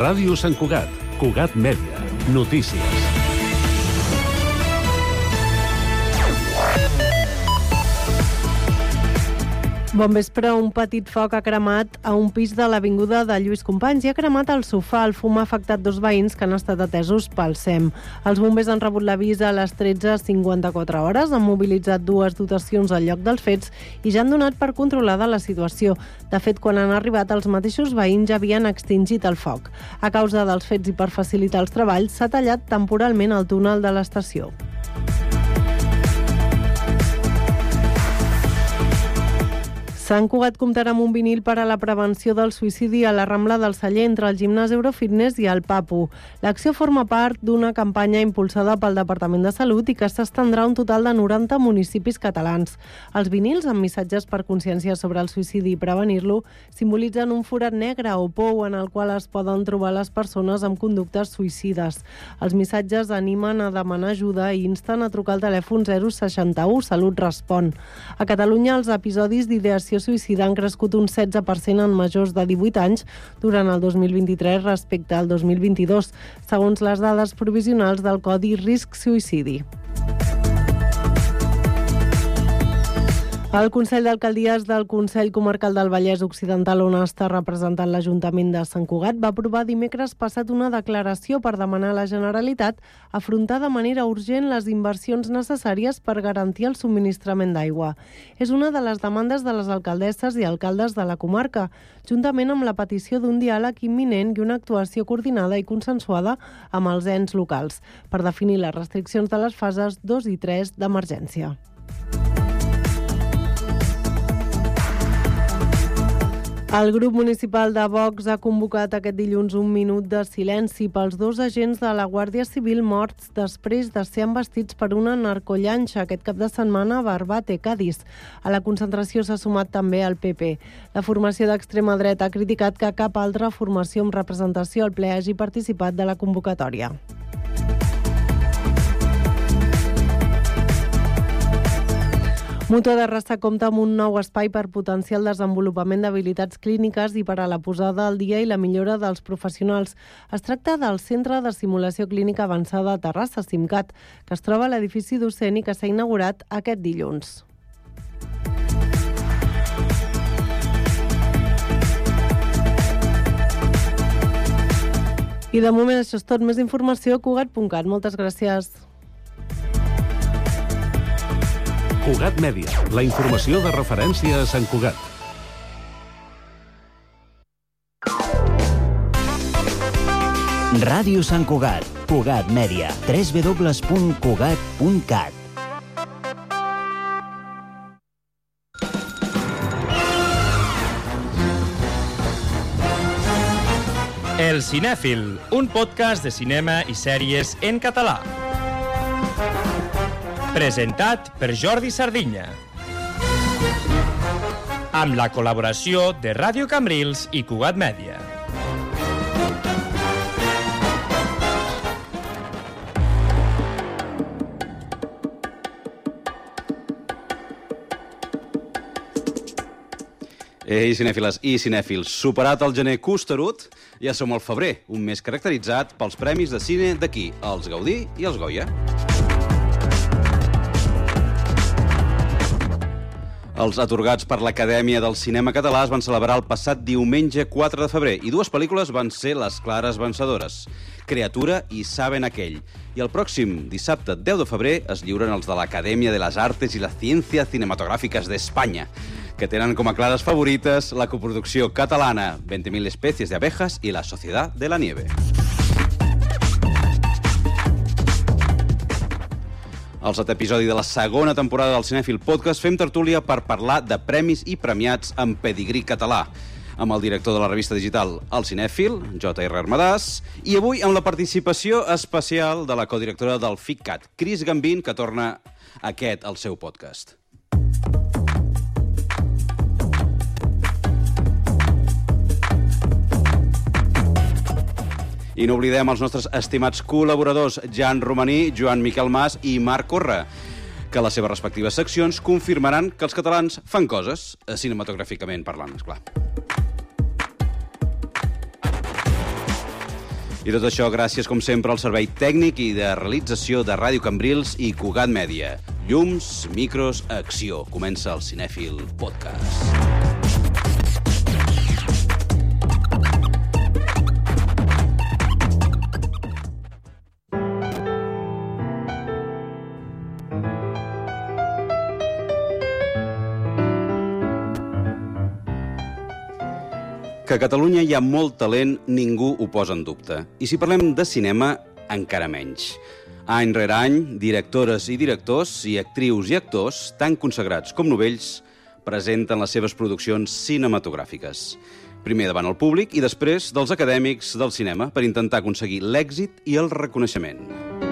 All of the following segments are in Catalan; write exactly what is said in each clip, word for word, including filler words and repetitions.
Ràdio Sant Cugat, Cugat Mèdia, notícies. Bon vespre, un petit foc ha cremat a un pis de l'avinguda de Lluís Companys i ha cremat el sofà. El fum ha afectat dos veïns que han estat atesos pel S E M. Els bombers han rebut l'avís a les tretze cinquanta-quatre hores, han mobilitzat dues dotacions al lloc dels fets i ja han donat per controlada la situació. De fet, quan han arribat, els mateixos veïns ja havien extingit el foc. A causa dels fets i per facilitar els treballs, s'ha tallat temporalment el túnel de l'estació. Sant Cugat comptarà amb un vinil per a la prevenció del suïcidi a la Rambla del Celler entre el gimnàs Eurofitness i el Papu. L'acció forma part d'una campanya impulsada pel Departament de Salut i que s'estendrà a un total de noranta municipis catalans. Els vinils, amb missatges per consciència sobre el suïcidi i prevenir-lo, simbolitzen un forat negre o pou en el qual es poden trobar les persones amb conductes suïcides. Els missatges animen a demanar ajuda i insten a trucar al telèfon zero seixanta-u Salut Respon. A Catalunya, els episodis d'ideació suïcida han crescut un setze per cent en majors de divuit anys durant el dos mil vint-i-tres respecte al dos mil vint-i-dos, segons les dades provisionals del Codi Risc Suïcidi. El Consell d'Alcaldies del Consell Comarcal del Vallès Occidental, on està representant l'Ajuntament de Sant Cugat, va aprovar dimecres passat una declaració per demanar a la Generalitat afrontar de manera urgent les inversions necessàries per garantir el subministrament d'aigua. És una de les demandes de les alcaldesses i alcaldes de la comarca, juntament amb la petició d'un diàleg imminent i una actuació coordinada i consensuada amb els ens locals, per definir les restriccions de les fases dos i tres d'emergència. El grup municipal de Vox ha convocat aquest dilluns un minut de silenci pels dos agents de la Guàrdia Civil morts després de ser embestits per una narcollanxa aquest cap de setmana a Barbate, Cádiz. A la concentració s'ha sumat també el P P. La formació d'extrema dreta ha criticat que cap altra formació amb representació al ple hagi participat de la convocatòria. Mútua de Rassa compta amb un nou espai per potenciar el desenvolupament d'habilitats clíniques i per a la posada al dia i la millora dels professionals. Es tracta del Centre de Simulació Clínica Avançada a Terrassa, CIMCAT, que es troba a l'edifici docent i que s'ha inaugurat aquest dilluns. I de moment això és tot. Més informació a Cugat punt cat. Moltes gràcies. Cugat Mèdia, la informació de referència a Sant Cugat. Ràdio Sant Cugat, Cugat Mèdia, w w w punt cugat punt cat. El Cinèfil, un podcast de cinema i sèries en català. Presentat per Jordi Sardinya. Amb la col·laboració de Ràdio Cambrils i Cugat Mèdia. Ei, cinèfiles i cinèfils, superat el gener costerut, ja som al febrer, un mes caracteritzat pels premis de cine d'aquí, els Gaudí i els Goya. Els atorgats per l'Acadèmia del Cinema Català es van celebrar el passat diumenge quatre de febrer i dues pel·lícules van ser les clares vencedores, Criatura i Saben aquell. I el pròxim dissabte deu de febrer es lliuren els de l'Acadèmia de les Artes i les Ciències Cinematogràfiques d'Espanya, que tenen com a clares favorites la coproducció catalana veinte mil especies de abejas i La Sociedad de la Nieve. Al set episodi de la segona temporada del Cinèfil Podcast fem tertúlia per parlar de premis i premiats en pedigrí català, amb el director de la revista digital El Cinèfil, J R Armadàs, i avui amb la participació especial de la codirectora del FICCAT, Cris Gambín, que torna aquest al seu podcast. I no oblidem els nostres estimats col·laboradors Jan Romaní, Joan Miquel Mas i Marc Corra, que a les seves respectives seccions confirmaran que els catalans fan coses, cinematogràficament parlant, esclar. I tot això gràcies, com sempre, al servei tècnic i de realització de Ràdio Cambrils i Cugat Mèdia. Llums, micros, acció. Comença el Cinèfil Podcast. Que a Catalunya hi ha molt talent, ningú ho posa en dubte. I si parlem de cinema, encara menys. Any rere any, directores i directors i actrius i actors, tan consagrats com novells, presenten les seves produccions cinematogràfiques. Primer davant el públic i després dels acadèmics del cinema per intentar aconseguir l'èxit i el reconeixement.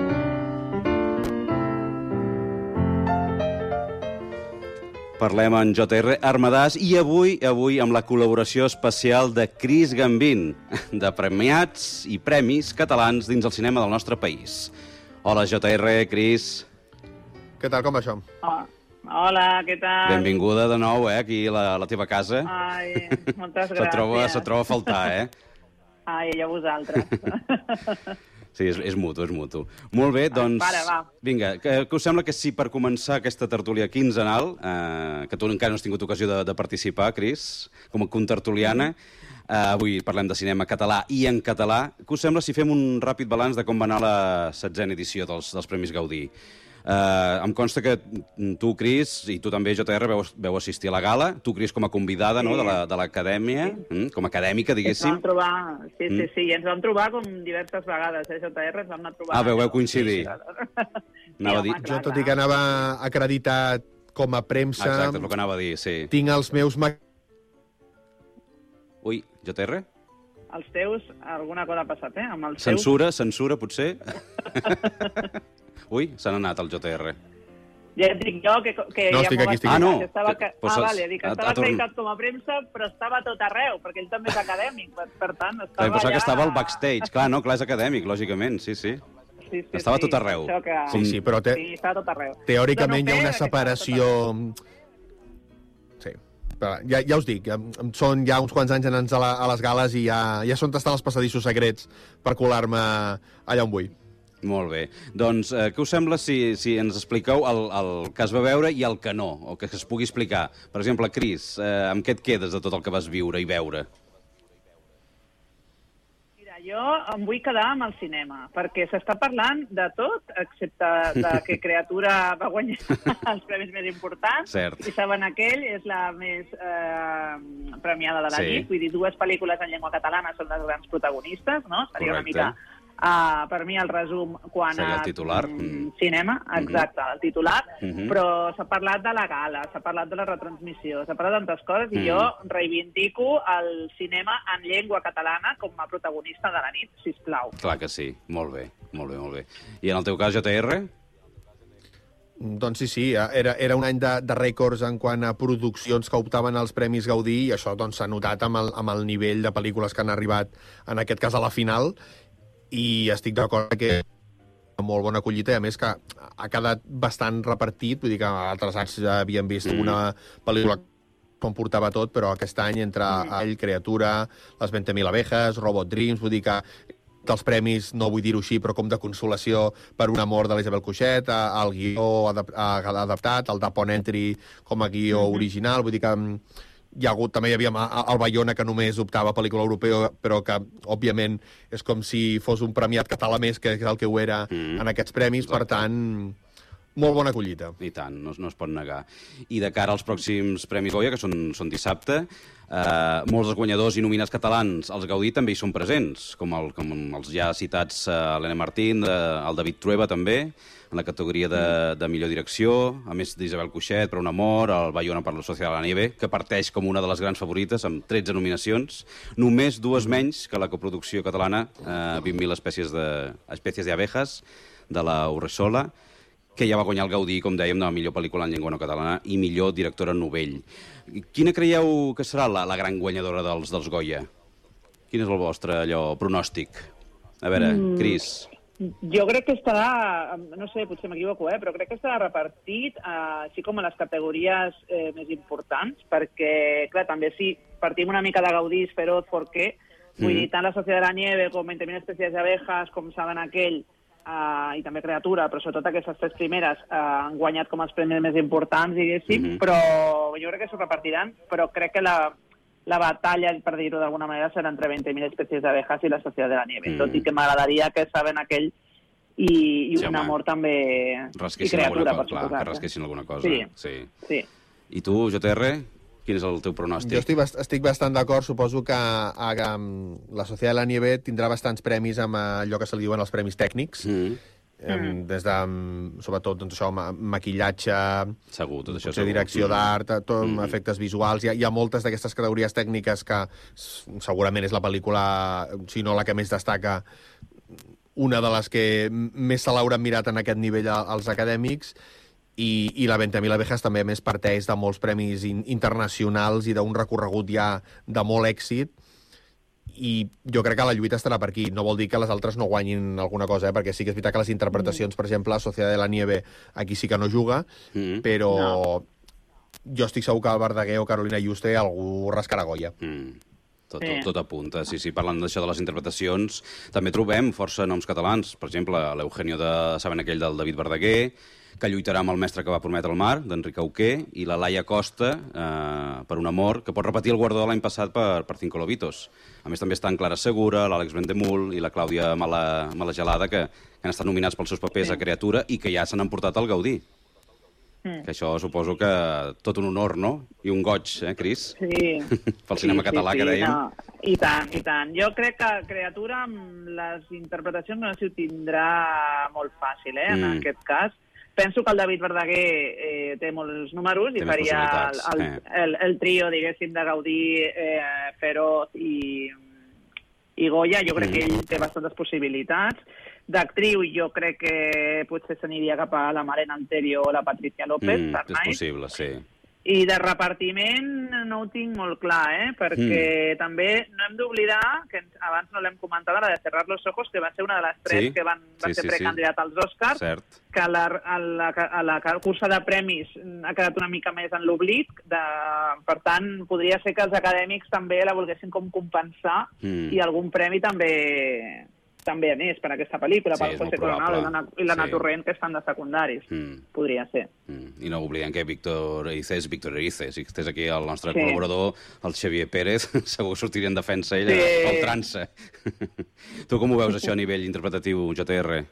Parlem amb J R Armadàs i avui avui amb la col·laboració especial de Chris Gambin, de premiats i premis catalans dins el cinema del nostre país. Hola, J R, Chris. Què tal, com va això? Oh, hola, què tal? Benvinguda de nou, eh, aquí a la, a la teva casa. Ai, moltes gràcies. Se troba, se troba a faltar, eh? Ai, i a vosaltres. Sí, és, és mutu, és mutu. Molt bé, doncs... Pare, va. Vinga, que, que us sembla que sí, per començar aquesta tertúlia quinzenal, eh, que tu encara no has tingut ocasió de, de participar, Cris, com a contertuliana, eh, avui parlem de cinema català i en català, que us sembla si fem un ràpid balanç de com va anar la setzena edició dels, dels Premis Gaudí? Uh, em consta que tu, Cris, i tu també, J R, veu, veu assistir a la gala. Tu, Cris, com a convidada, sí, no?, de l'acadèmia, la, sí. mm, com a acadèmica, diguéssim. Ens vam trobar, sí, sí, sí, i ens vam trobar com diverses vegades, eh, J R, ens vam anar trobant. Ah, veu, veu coincidir. Sí, anava a dir. Jo, tot i que anava acreditat com a premsa... Exacte, és el que anava a dir, sí. Tinc els meus... Ui, J R? Els teus, alguna cosa ha passat, eh? Amb els censura, teus... censura, potser? Ui, se n'ha anat el J R. Ja et dic jo que... que no, ja estic aquí, estic aquí. Ah, no? Que estava... Que, ah, vale, dic, a, estava a torn... acreditat com a premsa, però estava a tot arreu, perquè ell també és acadèmic, per, per tant, estava allà... allà... que estava al backstage. Clar, no, clar, és acadèmic, lògicament, sí, sí. Sí, sí, estava sí, a tot arreu. Que... Sí, sí, però te... sí, estava a tot arreu. teòricament no, no, hi ha una separació... Sí, però ja, ja us dic, són ja uns quants anys anant a, la, a les gales i ja, ja són tastant els passadissos secrets per colar-me allà on vull. Molt bé. Doncs eh, què us sembla si, si ens expliqueu el, el que es va veure i el que no, o que es pugui explicar? Per exemple, Cris, eh, amb què et quedes de tot el que vas viure i veure? Mira, jo em vull quedar amb el cinema, perquè s'està parlant de tot, excepte de que Creatura va guanyar els premis més importants. Cert. I saben aquell és la més eh, premiada de la Sí. nit, vull dir, dues pel·lícules en llengua catalana són les grans protagonistes, no? Seria Correcte. una mica... Uh, per mi el resum quan Seria el a titular. mm, cinema, exacte, el titular, Mhm. però s'ha parlat de la gala, s'ha parlat de la retransmissió, s'ha parlat de tantes coses Mhm. i jo reivindico el cinema en llengua catalana com a protagonista de la nit, sisplau. Clar que sí. Molt bé, molt bé, molt bé. I en el teu cas, J R? Doncs sí, sí, era, era un any de, de rècords en quant a produccions que optaven als Premis Gaudí i això doncs, s'ha notat amb el, amb el nivell de pel·lícules que han arribat, en aquest cas, a la final, i estic d'acord que molt bona collita, i a més que ha quedat bastant repartit, vull dir que altres anys ja havíem vist mm. una pel·lícula que em portava tot, però aquest any entre mm. ell, Creatura, Les veinte mil abejas, Robot Dreams, vull dir que dels premis, no vull dir-ho així, però com de consolació per un amor de l'Isabel Cuixet, el guió adaptat, el d'Upon Entry com a guió mm-hmm. original, vull dir que hi ha hagut, també hi havia el Bayona, que només optava a pel·lícula europea, però que, òbviament, és com si fos un premiat català més, que és el que ho era mm. en aquests premis. Exacte. Per tant, molt bona collita. I tant, no, no es pot negar. I de cara als pròxims Premis Goya, que són, són dissabte, eh, molts dels guanyadors i nominats catalans, els Gaudí, també hi són presents, com, el, com els ja citats eh, Helena Martín, de, el David Trueba, també, en la categoria de, de millor direcció, a més d'Isabel Cuixet, per un amor, el Bayona per la Sociedad de la Nieve, que parteix com una de les grans favorites, amb tretze nominacions, només dues menys que la coproducció catalana, eh, vint mil espècies de, espècies d'abejas, de la Urresola, que ja va guanyar el Gaudí, com dèiem, de la millor pel·lícula en llengua no catalana i millor directora novell. Quina creieu que serà la, la gran guanyadora dels, dels Goya? Quin és el vostre allò, pronòstic? A veure, mm. Cris... Jo crec que estarà, no sé, potser m'equivoco, eh, però crec que estarà repartit eh, així com a les categories eh, més importants, perquè, clar, també si partim una mica de Gaudí, Feroz, Forqué, Vull dir, tant La Sociedad de la Nieve com veinte mil especies d'abejas, com Saben aquell, uh, i també Creatura, però sobretot aquestes tres primeres uh, han guanyat com els premis més importants, diguéssim, mm-hmm. però jo crec que s'ho repartiran, però crec que la, la batalla, per dir-ho d'alguna manera, serà entre veinte mil especies d'abejas i La Sociedad de la Nieve, mm. tot i que m'agradaria que Saben aquell i, i sí, un home. amor també i Creatura, per suposar. Clar, que rasquessin alguna cosa. Sí, sí. sí. I tu, J R? Quin és el teu pronòstic? Jo estic, bast estic bastant d'acord. Suposo que a, a, La Sociedad de la Nieve tindrà bastants premis amb allò que se li diuen els premis tècnics. Mm. Mm. Des de, sobretot, doncs, això, ma maquillatge, segur, tot això potser segur. direcció mm. d'art, tot, mm. efectes visuals. Hi ha, hi ha moltes d'aquestes categories tècniques que segurament és la pel·lícula, si no la que més destaca, una de les que més se l'hauran mirat en aquest nivell als acadèmics. I, i la veinte mil abejas també més parteix de molts premis in, internacionals i d'un recorregut ja de molt èxit, i jo crec que la lluita estarà per aquí. No vol dir que les altres no guanyin alguna cosa, eh? Perquè sí que és veritat que les interpretacions, per exemple, La Sociedad de la Nieve aquí sí que no juga, mm. però no. Jo estic segur que el Verdaguer o Carolina Juste algú rascarà Goya. Mm. Tot, tot, tot apunta. Sí, sí, parlant d'això de les interpretacions, també trobem força noms catalans. Per exemple, l'Eugenio de Saben aquell del David Verdaguer, que lluitarà amb el mestre que va prometre el mar, d'Enric Auqué, i la Laia Costa, eh, per un amor, que pot repetir el guardó de l'any passat per, per Cinco Lobitos. A més, també estan Clara Segura, l'Àlex Brendemul i la Clàudia Mala, Malagelada, que, que han estat nominats pels seus papers sí. a Creatura i que ja s'han emportat al Gaudí. Mm. Que això suposo que tot un honor, no? I un goig, eh, Cris? Sí. Pel cinema sí, català, sí, que dèiem. No. I tant, i tant. Jo crec que Creatura, amb les interpretacions, no sé si ho tindrà molt fàcil, eh, en mm. aquest cas. Penso que el David Verdaguer eh, té molts números i faria el, el, eh. el, el trio, diguéssim, de Gaudí, eh, Feroz i, i Goya. Jo crec mm. que ell té bastantes possibilitats. D'actriu, jo crec que potser s'aniria cap a la Marena Alterio o la Patricia López. Mm, és possible, sí. I de repartiment no ho tinc molt clar, eh? Perquè mm. també no hem d'oblidar, que abans no l'hem comentat, la de Cerrar los ojos, que va ser una de les tres sí. que van, van sí, ser sí, precandidat sí. als Oscars, Cert. que a la, a, la, a la cursa de premis ha quedat una mica més en l'oblit. Per tant, podria ser que els acadèmics també la volguessin com compensar mm. i algun premi també... també anés per aquesta pel·lícula, sí, per José Coronado i l'Anna sí. Torrent, que estan de secundaris. Mm. Podria ser. Mm. I no oblidem que Víctor Erice és Víctor Erice. Si estés aquí el nostre sí. col·laborador, el Xavier Pérez, segur que sortiria en defensa ell sí. al trança. Tu com ho veus, això, a nivell interpretatiu, J R?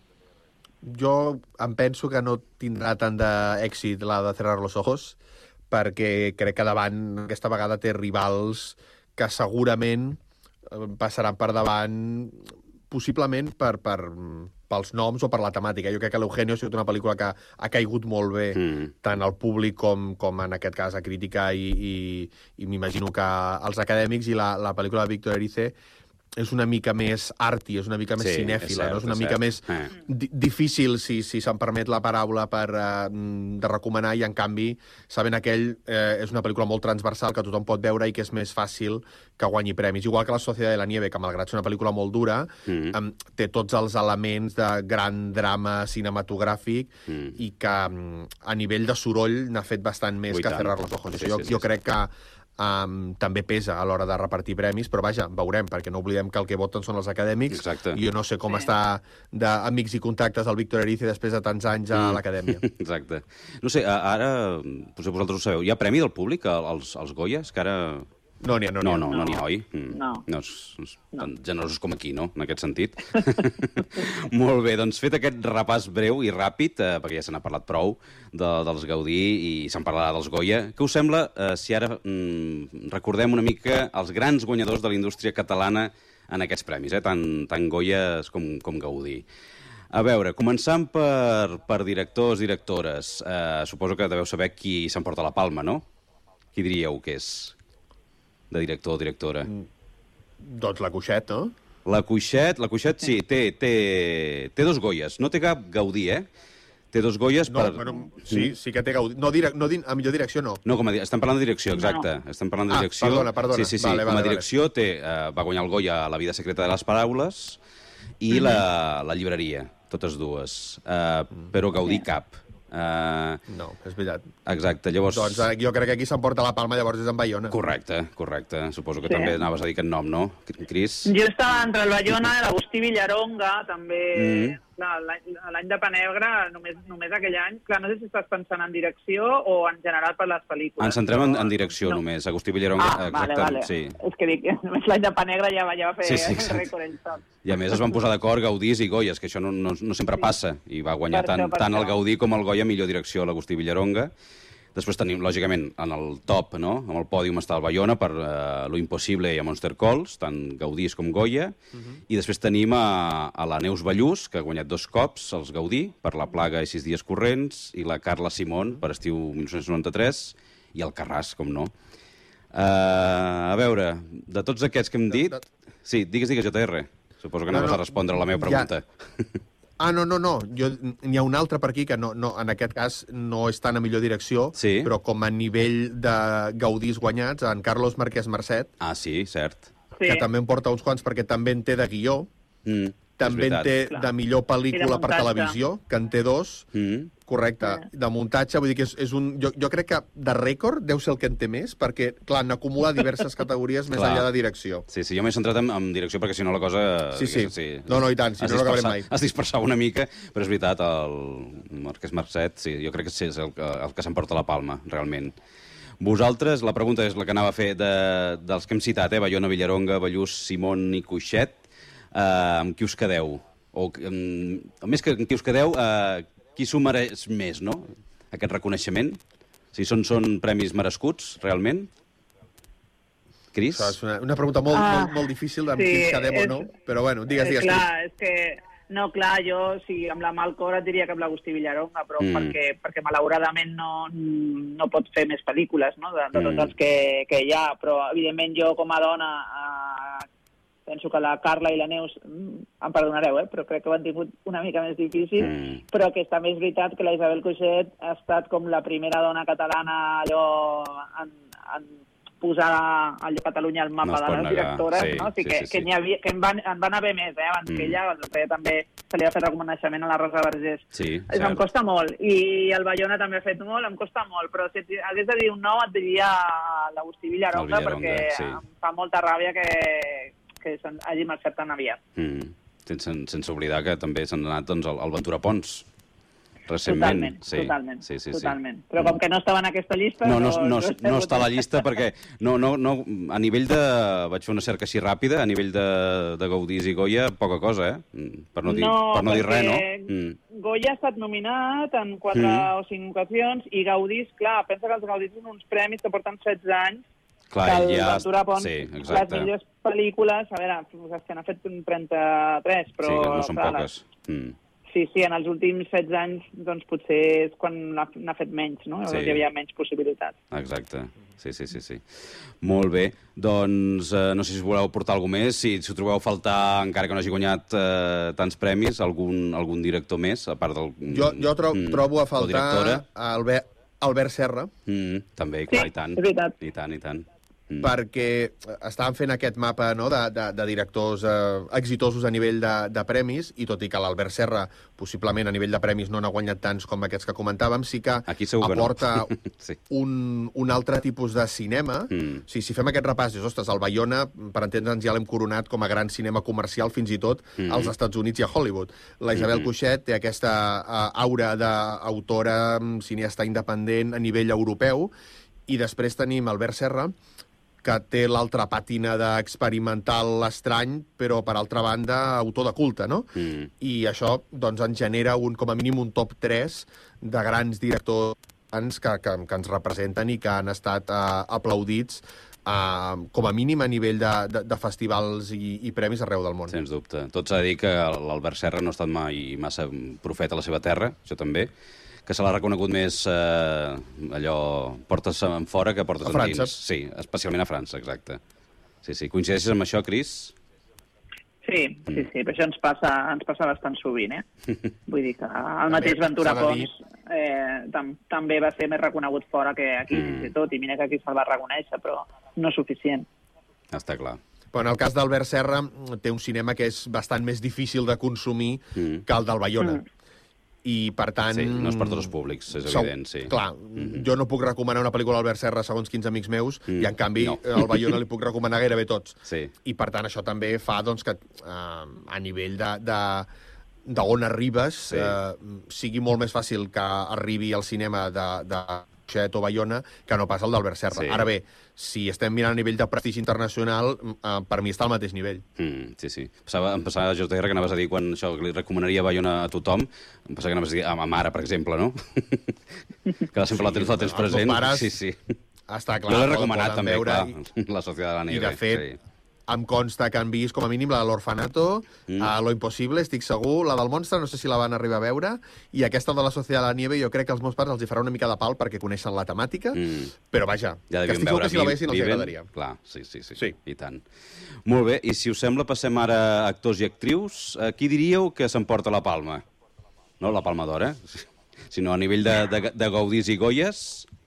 Jo em penso que no tindrà tant d'èxit la de Cerrar los ojos, perquè crec que davant aquesta vegada té rivals que segurament passaran per davant, possiblement per, per, pels noms o per la temàtica. Jo crec que l'Eugenio ha sigut una pel·lícula que ha caigut molt bé mm. tant al públic com, com en aquest cas a crítica i, i, i m'imagino que als acadèmics, i la, la pel·lícula de Víctor Erice és una mica més arty, és una mica més sí, cinèfila, és, cert, no? és una és mica cert. més eh. di difícil, si, si se'm permet la paraula, per, uh, de recomanar, i en canvi, Saben aquell, eh, és una pel·lícula molt transversal que tothom pot veure i que és més fàcil que guanyi premis. Igual que La Sociedad de la Nieve, que malgrat ser una pel·lícula molt dura, mm. um, té tots els elements de gran drama cinematogràfic mm. i que um, a nivell de soroll n'ha fet bastant més Ui, que tant. Cerrar los ojos. Sí, jo, sí, sí, jo sí. crec que Um, també pesa a l'hora de repartir premis, però vaja, veurem, perquè no oblidem que el que voten són els acadèmics. Exacte. I jo no sé com sí. està d'amics i contactes el Víctor Erice després de tants anys a mm. l'acadèmia. Exacte. No sé, ara, potser vosaltres ho sabeu, hi ha premi del públic als, als Goyes, que ara... No n'hi ha, no n'hi ha. No, no, no n'hi ha, oi? No. No és, és no. tan generosos com aquí, no?, en aquest sentit. Molt bé, doncs fet aquest repàs breu i ràpid, eh, perquè ja se n'ha parlat prou de, dels Gaudí i se'n parlarà dels Goya. Què us sembla eh, si ara mm, recordem una mica els grans guanyadors de la indústria catalana en aquests premis, eh, tant, tant Goyes com, com Gaudí? A veure, començant per, per directors, directores, eh, suposo que deveu saber qui s'emporta la palma, no? Qui diríeu que és? De director o directora. Mm, doncs la Cuixet, no? La Cuixet, la Cuixet sí, té, té, té dos Goyes. No té cap Gaudí, eh? Té dos Goyes no, per... Bueno, sí, sí que té Gaudí. No, direc, no a millor direcció no. No, com a, estem parlant de direcció, exacte. No. Estem parlant de direcció. Ah, perdona, perdona. Sí, sí, sí. Vale, com a vale, direcció vale. té, uh, va guanyar el Goya a La vida secreta de les paraules i mm -hmm. la, la llibreria, totes dues. Uh, però Gaudí cap. Uh, no, és veritat. Exacte, llavors... Doncs uh, jo crec que aquí s'emporta la palma, llavors és en Bayona. Correcte, correcte. Suposo que sí. també anaves a dir aquest nom, no, Cris? Jo estava entre el Bayona i l'Agustí Villaronga, també... Mm. Clar, l'any de Panegra, només, només aquell any. Clar, no sé si estàs pensant en direcció o en general per les pel·lícules. Ens centrem en, en direcció no. només. Agustí Villaronga, ah, exacte. Vale, vale. Sí. És que dic, només l'any de Panegra ja va, ja va fer sí, sí, rècord ell sol. I a més es van posar d'acord Gaudís i Goyes, que això no, no, no sempre sí. passa. I va guanyar per tant, això, tant el Gaudí com el Goya millor direcció a l'Agustí Villaronga. Després tenim, lògicament, en el top, no? Amb el pòdium està el Bayona per uh, Lo Impossible i a Monster Calls, tant Gaudís com Goya. Uh -huh. I després tenim a, a la Neus Ballús, que ha guanyat dos cops, els Gaudí, per La Plaga i Sis dies corrents, i la Carla Simón, per Estiu dinou noranta-tres, i el Carràs, com no. Uh, a veure, de tots aquests que hem dit... Sí, digues, digues, J R. Suposo que no, anaves no, no. a respondre a la meva pregunta. Ja. Ah, no, no, no. N'hi ha un altre per aquí que no, no, en aquest cas no és tan a millor direcció, sí. però com a nivell de Gaudís guanyats, en Carlos Marquès Marcet, ah, sí, cert. que sí. també en porta uns quants perquè també en té de guió, mm, també en té Clar. de millor pel·lícula per televisió, que en té dos, mm. correcte, sí. de muntatge, vull dir que és, és un... Jo, jo crec que de rècord deu ser el que en té més, perquè, clar, n'acumula diverses categories més enllà de direcció. Sí, sí, jo m'he centrat en, en direcció perquè si no la cosa... Sí, sí, sí. no, no, i tant, si no no acabarem mai. Es dispersava una mica, però és veritat, el Marquès Marcet, sí, jo crec que sí, és el, el que s'emporta la palma, realment. Vosaltres, la pregunta és la que anava a fer de, dels que hem citat, eh? Bayona, Villaronga, Ballús, Simón i Cuixet, eh, amb qui us quedeu? O, um, més que amb qui us quedeu, eh, qui s'ho mereix més, no?, aquest reconeixement? O sigui, són, són premis merescuts, realment? Cris? Això és una, una pregunta molt, ah, molt, molt difícil amb sí, qui ens quedem és, o no, però bueno, digues, digues. Clar, és que... No, clar, jo, sí, amb la mà al cor et diria que amb l'Agustí Villaronga, però mm. perquè, perquè malauradament no, no pot fer més pel·lícules, no?, de, de tots mm. els que, que hi ha, però evidentment jo com a dona eh, penso que la Carla i la Neus, em perdonareu, eh, però crec que ho han tingut una mica més difícil, mm. però que també és veritat que la Isabel Coixet ha estat com la primera dona catalana allò en, en posar a Catalunya al mapa no de les negar. directores, sí, no? O sigui, sí, que, sí, sí. que, havia, que en, van, en van haver més, eh? Abans mm. que ella, feia, també se li va fer reconeixement a la Rosa Vergés. Sí, Això em costa molt. I el Bayona també ha fet molt, em costa molt, però si hagués de dir un nou et diria l'Agustí Villaronga, perquè sí. em fa molta ràbia que, que hagi marxat tan aviat. Mm. Sense, sense oblidar que també s'han anat doncs, al, al Ventura Pons, recentment. Totalment, sí. totalment, sí, sí, totalment. Sí. Però com que no estava en aquesta llista... No, no, no, no, no està a la llista perquè no, no, no, a nivell de... Vaig fer una cerca així ràpida, a nivell de, de Gaudís i Goya, poca cosa, eh? Per no dir, no, per no dir res, no? Mm. Goya ha estat nominat en quatre mm. o cinc ocasions i Gaudís, clar, pensa que els Gaudís són uns premis que porten setze anys. Clar, que el ja... Ventura Pons, sí, les millors pel·lícules, a veure, les que n'ha fet trenta-tres, però... Sí, que no són clar, poques. Mm. Sí, sí, en els últims setze anys, doncs potser és quan n'ha fet menys, no? Sí. Hi havia menys possibilitats. Exacte, sí, sí, sí, sí. Molt bé, doncs eh, no sé si us voleu portar alguna més, si, si ho trobeu a faltar, encara que no hagi guanyat eh, tants premis, algun, algun director més, a part del... Jo, jo tro mm, trobo a faltar Albert, Albert Serra. Mm, també, clar, sí, i tant. És veritat. I tant, i tant. Mm. Perquè estàvem fent aquest mapa, no?, de, de, de directors eh, exitosos a nivell de, de premis, i tot i que l'Albert Serra, possiblement a nivell de premis, no n'ha guanyat tants com aquests que comentàvem, sí que aporta que no. sí. un, un altre tipus de cinema. Mm. O sigui, si fem aquest repàs, dius, ostres, el Bayona, per entendre'ns, ja l'hem coronat com a gran cinema comercial, fins i tot mm. als Estats Units i a Hollywood. La Isabel mm. Coixet té aquesta uh, aura d'autora, cineasta independent a nivell europeu, i després tenim Albert Serra, que té l'altra pàtina d'experimental estrany, però, per altra banda, autor de culte, no? Mm. I això, doncs, ens genera un, com a mínim un top tres de grans directors que, que, que ens representen i que han estat uh, aplaudits uh, com a mínim a nivell de, de, de festivals i, i premis arreu del món. Sens dubte. Tot s'ha de dir que l'Albert Serra no ha estat mai massa profeta a la seva terra, això també, que se l'ha reconegut més eh, allò, portes en fora que portes endins. Sí, especialment a França, exacte. Sí, sí. Coincideixes amb això, Cris? Sí, mm. sí, sí, però això ens passa, ens passa bastant sovint, eh? Vull dir que el mateix Ventura Pons eh, tam també va ser més reconegut fora que aquí, mm. fins i tot, i mira que aquí se'l va reconèixer, però no suficient. Està clar. Però en el cas d'Albert Serra té un cinema que és bastant més difícil de consumir mm. que el del Bayona. Mm. i, per tant... Sí, no és per tots els públics, és evident, sí. Clar, mm-hmm. jo no puc recomanar una pel·lícula d'Albert Serra segons quins amics meus, mm, i en canvi no. al Bayona li puc recomanar gairebé tots. Sí. I, per tant, això també fa doncs, que eh, a nivell de... de d'on arribes, sí. eh, sigui molt més fàcil que arribi al cinema de, de Xet o Bayona que no pas el d'Albert Serra. Sí. Ara bé, si estem mirant a nivell de prestigi internacional, eh, per mi està al mateix nivell. Mm, sí, sí. Passava, em passava, J R, que anaves a dir quan això li recomanaria Bayona a tothom, em passava que anaves a dir a ma mare, per exemple, no? Que sempre sí, la tens, la tens present. Pares, sí, sí. Està clar. Jo l'he recomanat també, clar, i, La Societat de la Nieve. I, de fet, sí. em consta que han vist, com a mínim, la de l'Orfanato, mm. a Lo Impossible, estic segur, la del Monstre, no sé si la van arribar a veure, i aquesta de La Societat de la Nieve jo crec que als meus pares els hi farà una mica de pal perquè coneixen la temàtica, mm. però vaja, ja que estic segur que si la veiessin els Viven, agradaria. Clar, sí, sí, sí, sí, i tant. Molt bé, i si us sembla passem ara a actors i actrius. A qui diríeu que s'emporta la Palma? No la Palma d'Or, eh? Sinó a nivell de, de, de Gaudís i Goyes...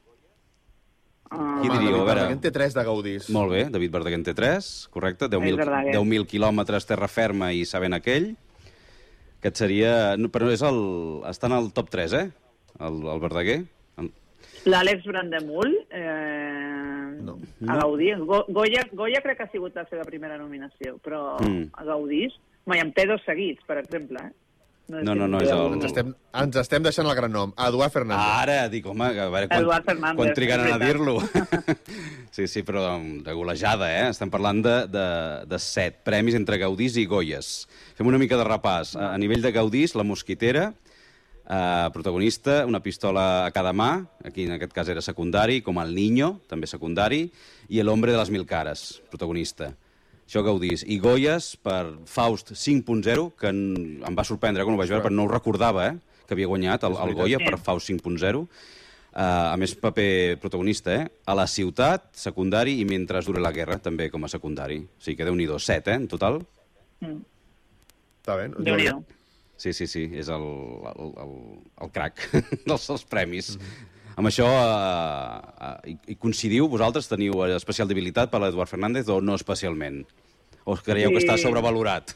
Uh, Qui diríeu? David Verdaguer en té tres de Gaudís. Molt bé, David Verdaguer en té tres, correcte. deu mil quilòmetres terra ferma i sabent aquell. Aquest seria... Però és el... està en el top tres, eh? El, el Verdaguer. El... L'Àlex Brandemull, eh... no. a Gaudí. Go Goya, Goya crec que ha sigut la seva primera nominació, però mm. a Gaudís... Mai, em té dos seguits, per exemple, eh? No, no, no, no és el... Ens estem, ens estem deixant el gran nom, Eduard Fernández. Ara, dic, home, a veure quan, quan trigaran a dir-lo. Sí, sí, però de golejada, eh? Estem parlant de, de, de set premis entre Gaudís i Goyes. Fem una mica de repàs. A, a nivell de Gaudís, La Mosquitera, eh, protagonista, Una pistola a cada mà, aquí en aquest cas era secundari, com El Niño, també secundari, i El hombre de les mil cares, protagonista. Això Gaudís. I Goyes per Faust cinc punt zero, que en, em va sorprendre quan ho vaig veure, però no ho recordava, eh, que havia guanyat el, el Goya per Faust cinc punt zero. Uh, a més, paper protagonista, eh? A la ciutat, secundari, i Mentre dure la guerra, també com a secundari. O sigui que Déu-n'hi-do, set, eh, en total. Mm. Està bé. Déu-n'hi-do. Sí, sí, sí, és el, el, el, el crac dels, dels premis. Mm-hmm. Amb això, uh, uh, hi, hi coincidiu? Vosaltres teniu especial debilitat per l'Eduard Fernández o no especialment? O creieu sí. que està sobrevalorat?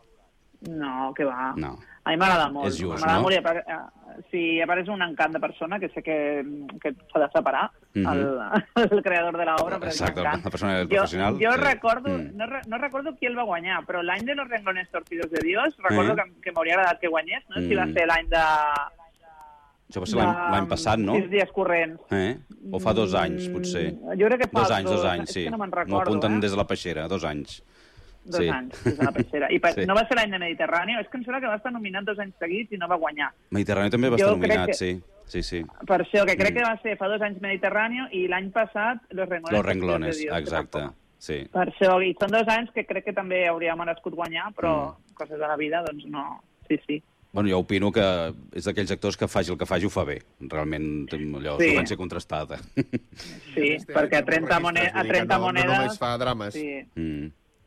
No, que va. No. A mi m'agrada molt. És just, no? Molt, uh, si apareix un encant de persona, que sé que, que s'ha de separar, mm-hmm. el, el creador de l'obra. Exacte, la persona professional. Jo, jo sí. recordo, mm. no, no recordo qui el va guanyar, però l'any de Los renglones torcidos de Dios, recordo eh? que, que m'hauria agradat que guanyés, no? Mm. Si va ser l'any de... Això va ser l'any passat, no? Sis dies corrents. Eh? O fa dos anys, potser. Jo crec que fa dos anys, dos anys, sí. És que no me'n recordo, M'ho apunten eh? des de la peixera, dos anys. Dos sí. anys, des de la peixera. I per... sí. no va ser l'any de Mediterrani, és que em sembla que va estar nominat dos anys seguits i no va guanyar. Mediterrani també va jo estar nominat, que... sí. sí, sí. Per això, que crec mm. que va ser fa dos anys Mediterrani i l'any passat Los renglones. Los renglones, de Dios, exacte. Sí. Per això, i són dos anys que crec que també hauria merescut guanyar, però mm. coses de la vida, doncs no. Sí, sí. Bueno, jo opino que és d'aquells actors que faci el que faci ho fa bé. Realment, allò, sí. solvència contrastada. Sí, perquè a trenta, moned a trenta no, monedes... No només fa drames. Sí. Mm.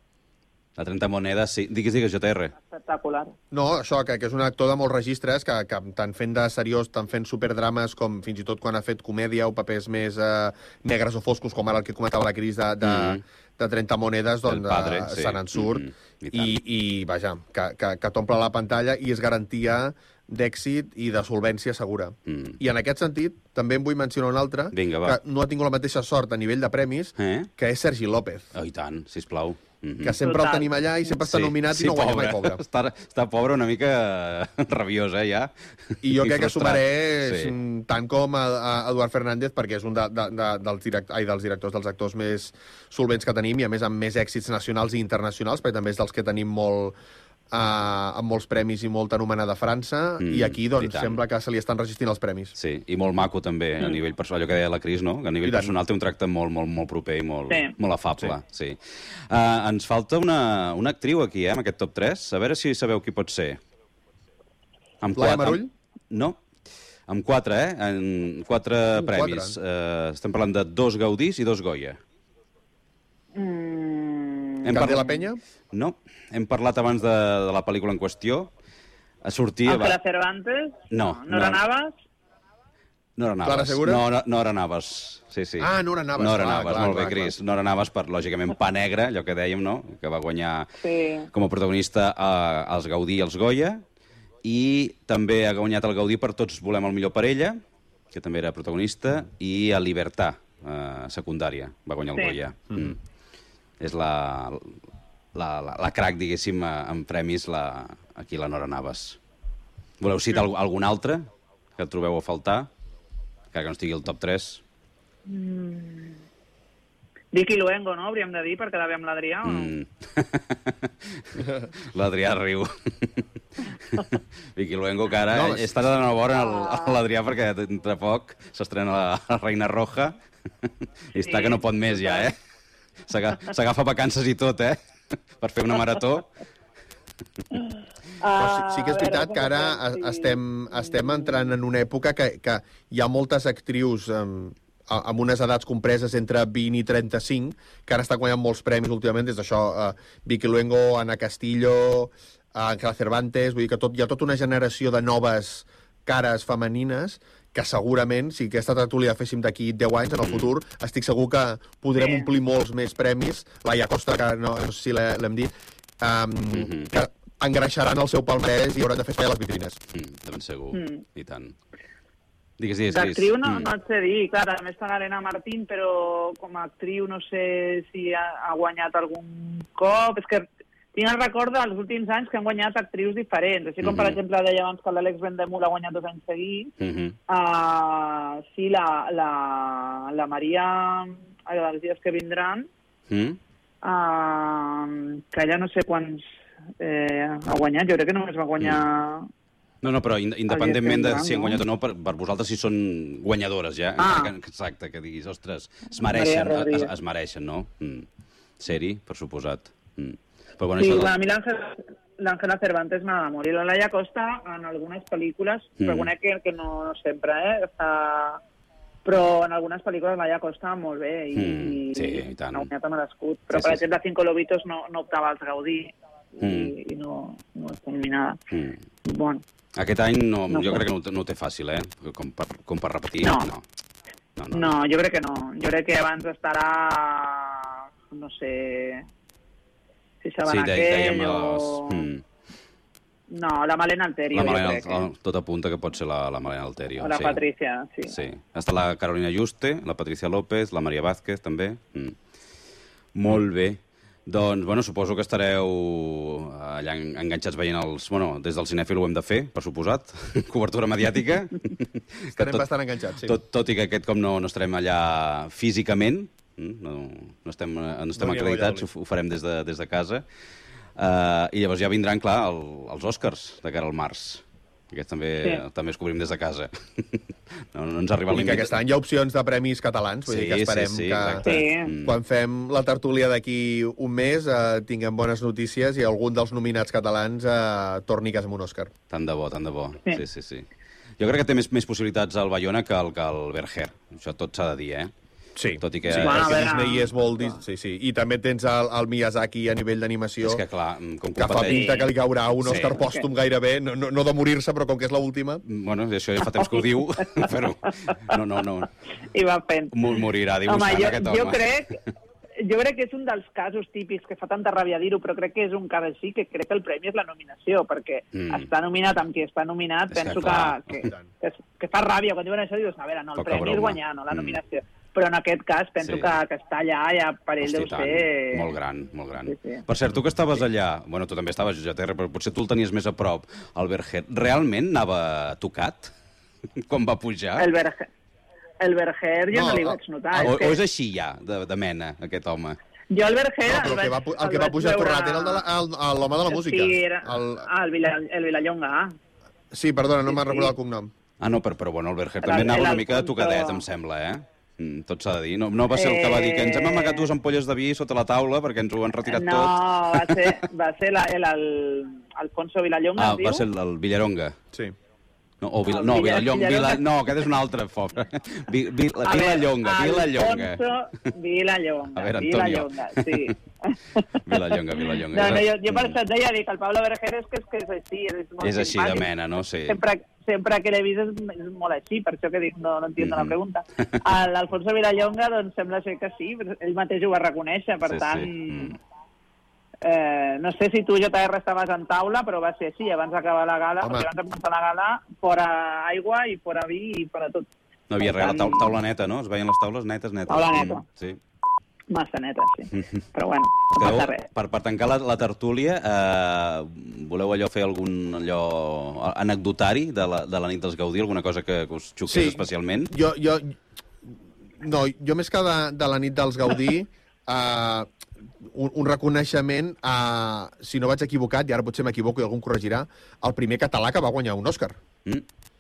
A trenta monedes, sí. Digues, digues, J R. Espectacular. No, això, que, que és un actor de molts registres, que, que tant fent de seriós, tant fent superdrames, com fins i tot quan ha fet comèdia o papers més eh, negres o foscos, com ara el que comentava la Cris de, de, mm. de trenta monedes, doncs padre, eh, sí. se n'en surt. Mm -hmm. I, I, i vaja, que, que, que t'omple la pantalla i és garantia d'èxit i de solvència segura. Mm. I en aquest sentit, també en vull mencionar un altre, Vinga, que no ha tingut la mateixa sort a nivell de premis, eh? que és Sergi López. Oh, i tant, sisplau. Mm-hmm. Que sempre Total. el tenim allà i sempre està sí, nominat sí, i no guanya pobre. mai, pobre. Està, està pobre una mica rabiós, eh, ja. I jo I crec que s'ho mereix sí. tant com a, a Eduard Fernández, perquè és un de, de, de, dels, direct, ai, dels directors, dels actors més solvents que tenim, i a més amb més èxits nacionals i internacionals, perquè també és dels que tenim molt... Uh, amb molts premis i molta anomenada a França, mm, i aquí doncs, i sembla que se li estan resistint els premis. Sí, i molt maco també, mm. a nivell personal, allò que deia la Cris, no? Que a nivell personal té un tracte molt, molt, molt proper i molt, sí. molt afable. Sí. Sí. Uh, ens falta una, una actriu aquí, eh, en aquest top tres. A veure si sabeu qui pot ser. Amb Laia Marull? Amb... No, amb quatre, eh? En quatre uh, premis. Quatre. Uh, estem parlant de dos Gaudís i dos Goya. Mm. Hem Candela parlat... Penya? No, hem parlat abans de, de la pel·lícula en qüestió. A sortir... Ángela Cervantes? No. Nora no. Navas? Nora Navas. Clara Segura? No, no, Nora Navas. Sí, sí. Ah, Nora Navas. Nora clar, Navas, clar, molt clar, bé, Cris. Clar. Nora Navas per, lògicament, Pa Negre, allò que dèiem, no? Que va guanyar sí. com a protagonista a, als Gaudí i als Goya. i també ha guanyat el Gaudí per Tots volem el millor per ella, que també era protagonista, i a Libertà, eh, secundària, va guanyar el Sí. Goya. Mm. És la, la, la, la crac, diguéssim, en premis, la, aquí la Nora Navas. Voleu citar mm. algun altre que trobeu a faltar? Que no estigui al top tres? Mm. Vicky Luengo, no? Hauríem de dir, perquè la ve amb l'Adrià, o no? Mm. L'Adrià riu. Vicky Luengo, que ara no, està de n'enhora a l'Adrià perquè entre poc s'estrena la, la Reina Roja i sí, està que no pot més ja, eh? S'agafa vacances i tot, eh? Per fer una marató. Però sí, sí que és veritat que ara estem, estem entrant en una època que, que hi ha moltes actrius um, amb unes edats compreses entre vint i trenta-cinc, que ara estan guanyant molts premis últimament, des d'això, uh, Vicky Luengo, Ana Castillo, uh, Ángela Cervantes, vull dir que tot, hi ha tota una generació de noves cares femenines que segurament, si aquesta tertúlia féssim d'aquí deu anys, en el futur, estic segur que podrem sí. omplir molts més premis. Laia Costa, que no, no sé si l'hem dit, um, mm-hmm. que engreixaran el seu palmarès i hauran de fer espai a les vitrines. Mm, de ben segur, mm. i tant. Digues, digues, d'actriu no, mm. no et sé dir, clar, a més està l'Helena Martín, però com a actriu no sé si ha, ha guanyat algun cop. És que tinc el record dels últims anys que han guanyat actrius diferents. Així com, mm-hmm. per exemple, deia abans que l'Àlex Vendemul ha guanyat dos anys seguits. Mm-hmm. Uh, sí, la, la, la Maria, dels dies que vindran, mm. uh, que ja no sé quants eh, ha guanyat. Jo crec que només va guanyar... Mm. No, no, però independentment de si han guanyat o no, per, per vosaltres sí són guanyadores, ja. Ah. Exacte, que diguis, ostres, es mereixen, es, es mereixen, no? Mm. Seri, per suposat. Mm. Però, bueno, sí, això... a mi l'Àngela Cervantes m'ha de morir. La Laia Costa, en algunes pel·lícules, mm. reconec que, que no, no sempre, eh? Està... Però en algunes pel·lícules la Laia Costa molt bé i, mm. sí, i tant. ha guanyat amb l'escut. Però, sí, per sí, exemple, sí. Cinco Lobitos no, no optava als Gaudí mm. i, i no, no està nominada. Mm. Bueno. Aquest any no, no jo crec que no, no ho té fàcil, eh? Com per, com per repetir. No. No. No, no. no, jo crec que no. Jo crec que abans estarà, no sé, si saben sí, aquell o... Les... Mm. No, la Malena Alterio, la Malena, jo crec. El, tot apunta que pot ser la, la Malena Alterio. O la sí. Patricia, sí. Sí. Està la Carolina Juste, la Patricia López, la Maria Vázquez, també. Mm. Molt bé. Doncs, bueno, suposo que estareu allà enganxats veient els... Bueno, des del cinèfil ho hem de fer, per suposat. Cobertura mediàtica. Estarem tot, bastant enganxats, sí. Tot, tot i que aquest cop no, no estarem allà físicament, no, no estem, no estem no acreditats, ho, ho farem des de, des de casa. Uh, I llavors ja vindran, clar, el, els Oscars de cara al març. Aquests també, sí. també els cobrim des de casa. no, no ens arriba el límit. I que aquest any hi ha opcions de premis catalans, vull sí, dir que esperem sí, sí, que sí. quan fem la tertúlia d'aquí un mes eh, tinguem bones notícies i algun dels nominats catalans eh, torni a casa amb un Òscar. Tant de bo, tant de bo. Sí, sí, sí. sí. Jo crec que té més, més possibilitats el Bayona que el, que el Berger. Això tot s'ha de dir, eh? Sí, tot i que... sí, bueno, perquè Disney és molt... Sí, sí. I també tens el, el Miyazaki a nivell d'animació, és que, clar, com que fa pinta que li caurà un Òscar sí. pòstum okay. gairebé, no, no, no de morir-se, però com que és l'última... Bueno, això ja fa temps que ho diu, però... No, no, no. I va fent. Morirà dibuixant, home, jo, aquest home. Jo crec... Jo crec que és un dels casos típics que fa tanta ràbia dir-ho, però crec que és un cas així, que crec que el premi és la nominació, perquè mm. està nominat amb qui està nominat, és penso que, clar, que, que, que, que fa ràbia. Quan diuen això dius, a veure, no, el Poca premi broma. És guanyar, no la nominació. Mm. Però en aquest cas penso sí. que, que està allà, ja per ell Hosti, deu tant. Ser... Molt gran, molt gran. Sí, sí. Per cert, tu que estaves sí. allà, bueno, tu també estaves a Terra, però potser tu el tenies més a prop, el Berger, realment anava tocat quan va pujar? El Berger, el Berger jo no, no li vaig notar. O, que... o és així ja, de, de mena, aquest home? Jo el Berger... No, però el, el que va, el que va pujar veure... torrat era el de l'home de la música. Sí, era el, ah, el, Vila, el Vilallonga. Sí, perdona, no sí, m'ha sí. recordat el cognom. Ah, no, però, però bueno, el Berger també anava una mica de tocadet, em sembla, eh? Mm, tot s'ha de dir. No, no va ser el que va dir que ens hem amagat dues ampolles de vi sota la taula perquè ens ho han retirat no, tot. No, va ser, va ser la, el, el Alfonso Vilallonga, ah, va ser el, el Villaronga. Sí. No, o Vila, no, Vilallonga, Vila, no, aquest és un altre, pobre. Vi, vi, Vilallonga, Vilallonga. Alfonso Vilallonga, a veure, Antonio. Vilallonga, sí. Vilallonga, Vilallonga. No, no, jo, jo per això et deia, dic, el Pablo Berger és que és, que és així. És, molt és així de mena, no? Sí. Sempre, sempre que l'he vist és, és molt així, per això que dic, no, no entiendo mm-hmm. la pregunta. L'Alfonso Vilallonga, doncs sembla ser que sí, ell mateix ho va reconèixer, per sí, tant... Sí. Mm. Eh, no sé si tu, J R, estaves en taula, però va ser així, abans d'acabar la gala, Home. perquè abans de començar la gala, fora aigua i fora vi i fora tot. No havia res, la taula, taula neta, no? Es veien les taules netes, netes. Taula neta. Mm, sí. Massa neta, sí. Però bueno, no Quedeu, passa res. per, per tancar la, la tertúlia, eh, voleu allò fer algun allò anecdotari de la, de la nit dels Gaudí, alguna cosa que, que us xoqués Sí. especialment? Jo, jo, no, jo més que de, de la nit dels Gaudí, uh, un, un reconeixement a, si no vaig equivocat, i ara potser m'equivoco i algú em corregirà, el primer català que va guanyar un Òscar, Mm?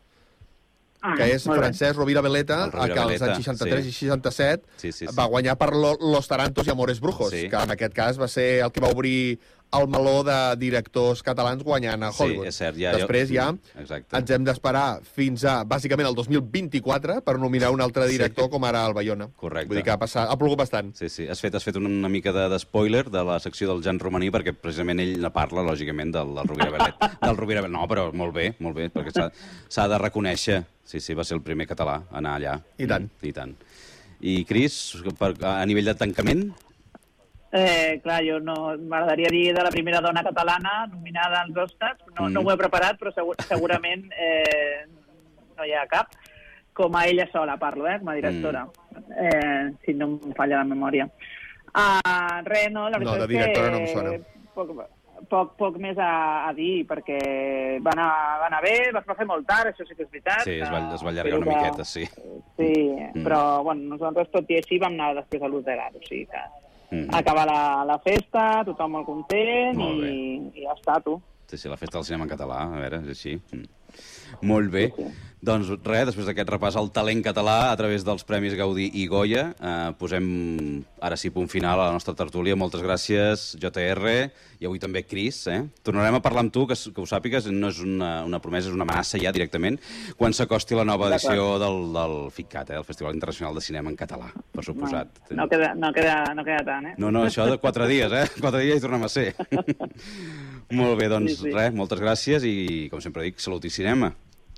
Ah, que és molt bé. Francesc Rovira Veleta, El Rovira que als Veleta, anys seixanta-tres sí. i seixanta-set Sí, sí, sí. va guanyar per lo, Los Tarantos i Amores Brujos, Sí. que en aquest cas va ser el que va obrir el meló de directors catalans guanyant a Hollywood. Sí, és cert. Ja, Després ja Exacte. ens hem d'esperar fins a, bàsicament, el dos mil vint-i-quatre per nominar un altre director, sí. com ara el Bayona. Correcte. Vull dir que ha, passat, ha plogut bastant. Sí, sí. Has fet, has fet una, una mica de, de spoiler de la secció del Jan Romaní, perquè precisament ell ne parla, lògicament, del, del Rovira Veleta. Del Rovira Veleta. No, però molt bé, molt bé, perquè s'ha s'ha de reconèixer. Sí, sí, va ser el primer català a anar allà. I tant. Mm, I tant. I, Cris, per, a nivell de tancament? Eh, clar, jo no... M'agradaria dir de la primera dona catalana nominada als Oscars. No, Mm. no ho he preparat, però segur, segurament eh, no hi ha cap. Com a ella sola parlo, eh, com a directora. Mm. Eh, si no em falla la memòria. Uh, res, no, la veritat No, de directora no em és sona. que poc, poc, poc més a, a dir, perquè va anar, va anar bé, va fer molt tard, això sí que és veritat. Sí, es va, es va allargar Però una que- miqueta, sí. Sí, Mm. però bueno, nosaltres tot i així vam anar després a l'ús de gar, o sigui que Mm. acabar la, la festa, tothom molt content Molt bé. i, i ja està, tu. Sí, sí, la festa del cinema en català, a veure, és així. Mm. Molt bé. Sí, sí. Doncs res, després d'aquest repàs al talent català a través dels Premis Gaudí i Goya, eh, posem ara sí punt final a la nostra tertúlia. Moltes gràcies, J R, i avui també Cris. Eh? Tornarem a parlar amb tu, que, que ho sàpigues, no és una, una promesa, és una amenaça ja directament, quan s'acosti la nova edició del, del FICCAT, eh? El Festival Internacional de Cinema en Català, per suposat. No, no, queda, no, queda, no queda tant, eh? No, no, això de quatre dies, eh? Quatre dies i tornem a ser. Molt bé, doncs Sí, sí. res, moltes gràcies i, com sempre dic, salut i cinema.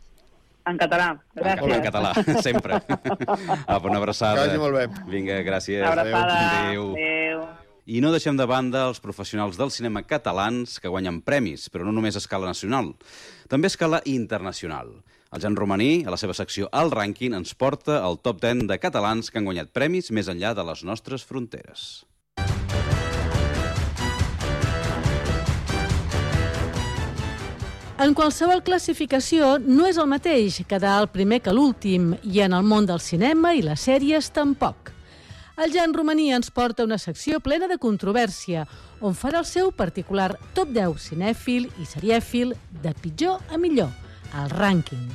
En català. Gràcies. En català, sempre. Apa, una abraçada. Que vagi molt bé. Vinga, gràcies. Una abraçada. Adéu. Adéu. I no deixem de banda els professionals del cinema catalans que guanyen premis, però no només a escala nacional, també a escala internacional. El Jan Romaní, a la seva secció El Rànquing, ens porta al top deu de catalans que han guanyat premis més enllà de les nostres fronteres. En qualsevol classificació no és el mateix quedar el primer que l'últim, i en el món del cinema i les sèries tampoc. El Jan Romaní ens porta una secció plena de controvèrsia, on farà el seu particular top deu cinèfil i serièfil de pitjor a millor, el rànquing.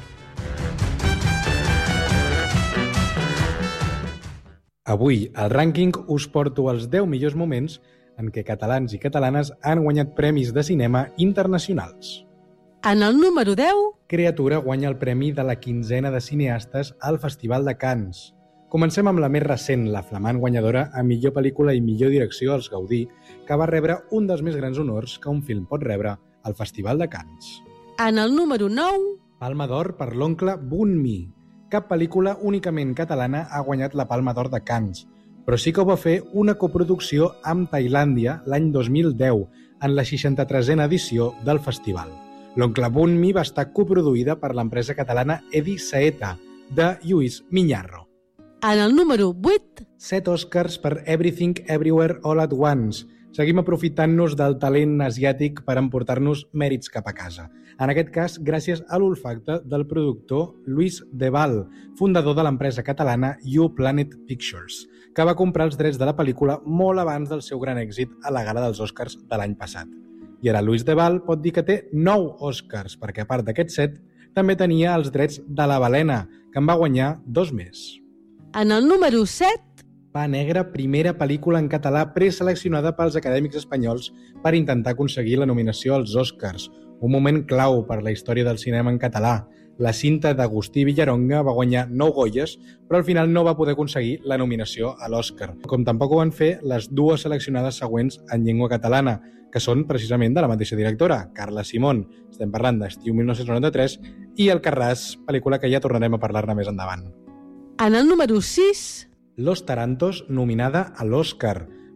Avui, al rànquing, us porto els deu millors moments en què catalans i catalanes han guanyat premis de cinema internacionals. En el número deu, Creatura guanya el premi de la quinzena de cineastes al Festival de Cannes. Comencem amb la més recent, la flamant guanyadora a millor pel·lícula i millor direcció als Gaudí, que va rebre un dels més grans honors que un film pot rebre al Festival de Cannes. en el número nou, Palma d'Or per l'oncle Bun Mi. Cap pel·lícula únicament catalana ha guanyat la Palma d'Or de Cannes, però sí que ho va fer una coproducció amb Tailàndia l'any dos mil deu, en la seixanta-tresena edició del festival. L'oncle Bun Mi va estar coproduïda per l'empresa catalana Edi Saeta, de Lluís Miñarro. en el número vuit, Set Oscars per Everything Everywhere All at Once. Seguim aprofitant-nos del talent asiàtic per emportar-nos mèrits cap a casa. En aquest cas, gràcies a l'olfacte del productor Luis de Val, fundador de l'empresa catalana You Planet Pictures, que va comprar els drets de la pel·lícula molt abans del seu gran èxit a la gala dels Oscars de l'any passat. I ara Luis de Val pot dir que té nou Oscars, perquè a part d'aquests set, també tenia els drets de La Balena, que en va guanyar dos més. en el número set, Pa Negre, primera pel·lícula en català preseleccionada pels acadèmics espanyols per intentar aconseguir la nominació als Oscars. Un moment clau per la història del cinema en català. La cinta d'Agustí Villaronga va guanyar nou Goyes, però al final no va poder aconseguir la nominació a l'Oscar. Com tampoc ho van fer les dues seleccionades següents en llengua catalana, que són precisament de la mateixa directora, Carla Simón. Estem parlant d'Estiu mil nou-cents noranta-tres i El Carràs, pel·lícula que ja tornarem a parlar-ne més endavant. en el número sis, Los Tarantos, nominada a l'Oscar.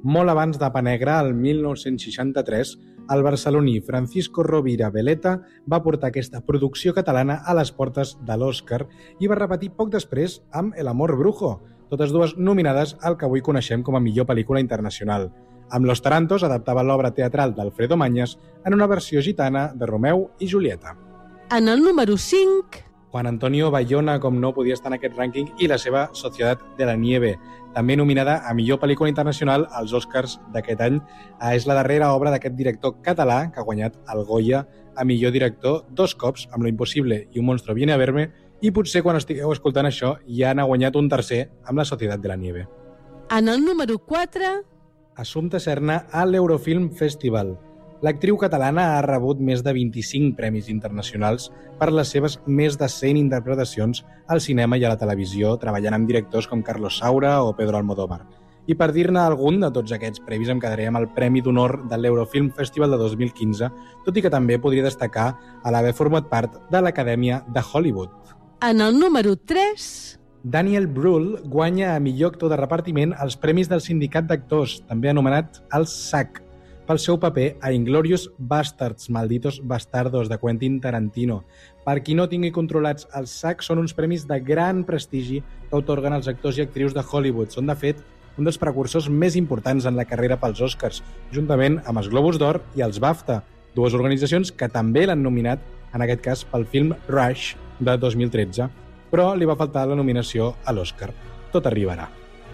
Molt abans de Pa Negra, el mil nou-cents seixanta-tres, el barceloní Francisco Rovira Veleta va portar aquesta producció catalana a les portes de l'Oscar i va repetir poc després amb El amor brujo, totes dues nominades al que avui coneixem com a millor pel·lícula internacional. Amb Los Tarantos adaptava l'obra teatral d'Alfredo Mañas en una versió gitana de Romeu i Julieta. En el número cinc... Juan Antonio Bayona, com no, podia estar en aquest rànquing, i la seva Societat de la Nieve, també nominada a millor pel·lícula internacional als Oscars d'aquest any. És la darrera obra d'aquest director català que ha guanyat el Goya a millor director dos cops, amb Lo imposible i Un monstruo viene a verme, i potser quan estigueu escoltant això ja n'ha guanyat un tercer amb la Societat de la Nieve. En el número quatre... Assumpta Serna a l'Eurofilm Festival. L'actriu catalana ha rebut més de vint-i-cinc premis internacionals per les seves més de cent interpretacions al cinema i a la televisió, treballant amb directors com Carlos Saura o Pedro Almodóvar. I per dir-ne algun de tots aquests premis em quedaré amb el Premi d'Honor de l'Eurofilm Festival de dos mil quinze, tot i que també podria destacar a l'haver format part de l'Acadèmia de Hollywood. En el número tres... Daniel Brühl guanya a millor actor de repartiment els Premis del Sindicat d'Actors, també anomenat el S A C, pel seu paper a Inglourious Basterds, Malditos Bastardos, de Quentin Tarantino. Per qui no tingui controlats, els S A C són uns premis de gran prestigi que atorguen als actors i actrius de Hollywood. Són, de fet, un dels precursors més importants en la carrera pels Oscars, juntament amb els Globus d'Or i els BAFTA, dues organitzacions que també l'han nominat, en aquest cas, pel film Rush de dos mil tretze, però li va faltar la nominació a l'Oscar. Tot arribarà.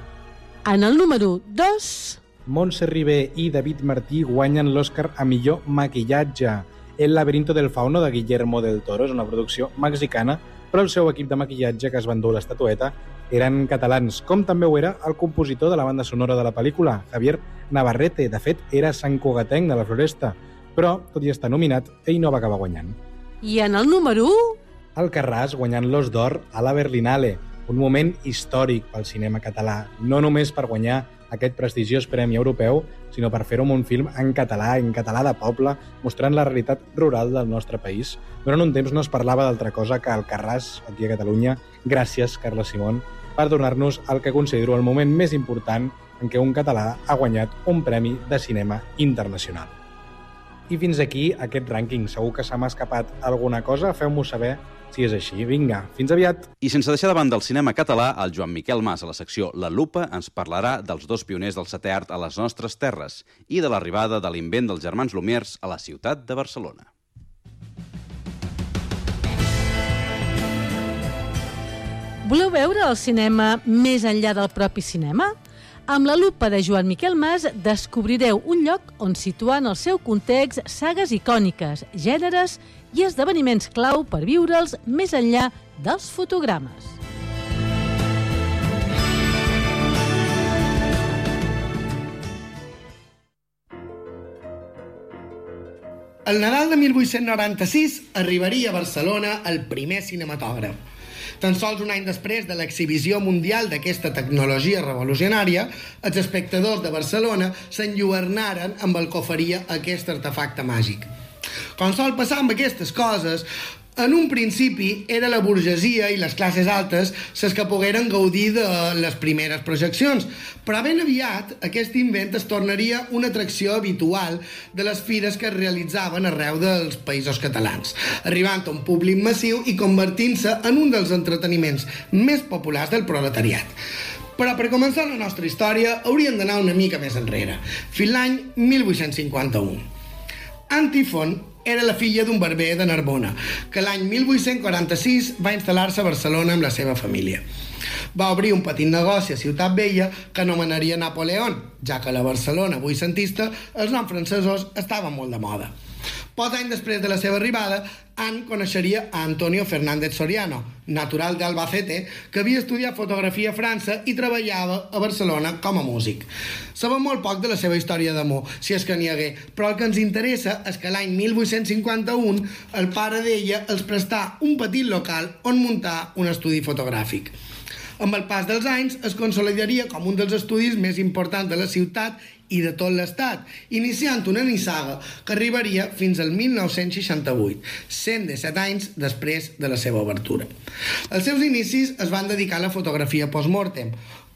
En el número dos... Montse Ribé i David Martí guanyen l'Oscar a millor maquillatge. El laberinto del fauno de Guillermo del Toro és una producció mexicana, però el seu equip de maquillatge que es va endur l'estatueta eren catalans, com també ho era el compositor de la banda sonora de la pel·lícula, Javier Navarrete. De fet, era santcugatenc de la Floresta, però, tot i estar nominat, ell no va acabar guanyant. I en el número u... Alcarràs guanyant l'Os d'Or a la Berlinale, un moment històric pel cinema català, no només per guanyar aquest prestigiós premi europeu, sinó per fer-ho amb un film en català, en català de poble, mostrant la realitat rural del nostre país. Durant un temps no es parlava d'altra cosa que Alcarràs, aquí a Catalunya. Gràcies, Carla Simón, per donar-nos el que considero el moment més important en què un català ha guanyat un premi de cinema internacional. I fins aquí aquest rànquing. Segur que se m'ha escapat alguna cosa. Feu-m'ho saber si és així. Vinga, fins aviat. I sense deixar de banda el cinema català, el Joan Miquel Mas, a la secció La Lupa, ens parlarà dels dos pioners del setè art a les nostres terres i de l'arribada de l'invent dels germans Lumière a la ciutat de Barcelona. Voleu veure el cinema més enllà del propi cinema? Amb la lupa de Joan Miquel Mas descobrireu un lloc on situar en el seu context sagues icòniques, gèneres i esdeveniments clau per viure'ls més enllà dels fotogrames. El Nadal de mil vuit-cents noranta-sis arribaria a Barcelona el primer cinematògraf. Tan sols un any després de l'exhibició mundial d'aquesta tecnologia revolucionària, els espectadors de Barcelona s'enlluernaren amb el que oferia aquest artefacte màgic. Com sol passar amb aquestes coses, en un principi era la burgesia i les classes altes les que pogueren gaudir de les primeres projeccions, però ben aviat aquest invent es tornaria una atracció habitual de les fires que es realitzaven arreu dels països catalans, arribant a un públic massiu i convertint-se en un dels entreteniments més populars del proletariat. Però per començar la nostra història hauríem d'anar una mica més enrere, fins l'any mil vuit-cents cinquanta-u. Antífon era la filla d'un barber de Narbona, que l'any mil vuit-cents quaranta-sis va instal·lar-se a Barcelona amb la seva família. Va obrir un petit negoci a Ciutat Vella que anomenaria Napoleón, ja que a la Barcelona vuitcentista els noms francesos estaven molt de moda. Pocs anys després de la seva arribada, Anne coneixeria a Antonio Fernández Soriano, natural d'Albacete, que havia estudiat fotografia a França i treballava a Barcelona com a músic. Sabem molt poc de la seva història d'amor, si és que n'hi hagué, però el que ens interessa és que l'any mil vuit-cents cinquanta-u el pare d'ella els prestà un petit local on muntar un estudi fotogràfic. Amb el pas dels anys es consolidaria com un dels estudis més importants de la ciutat i de tot l'estat, iniciant una nissaga que arribaria fins al mil nou-cents seixanta-vuit, cent disset anys després de la seva obertura. Els seus inicis es van dedicar a la fotografia post-mortem,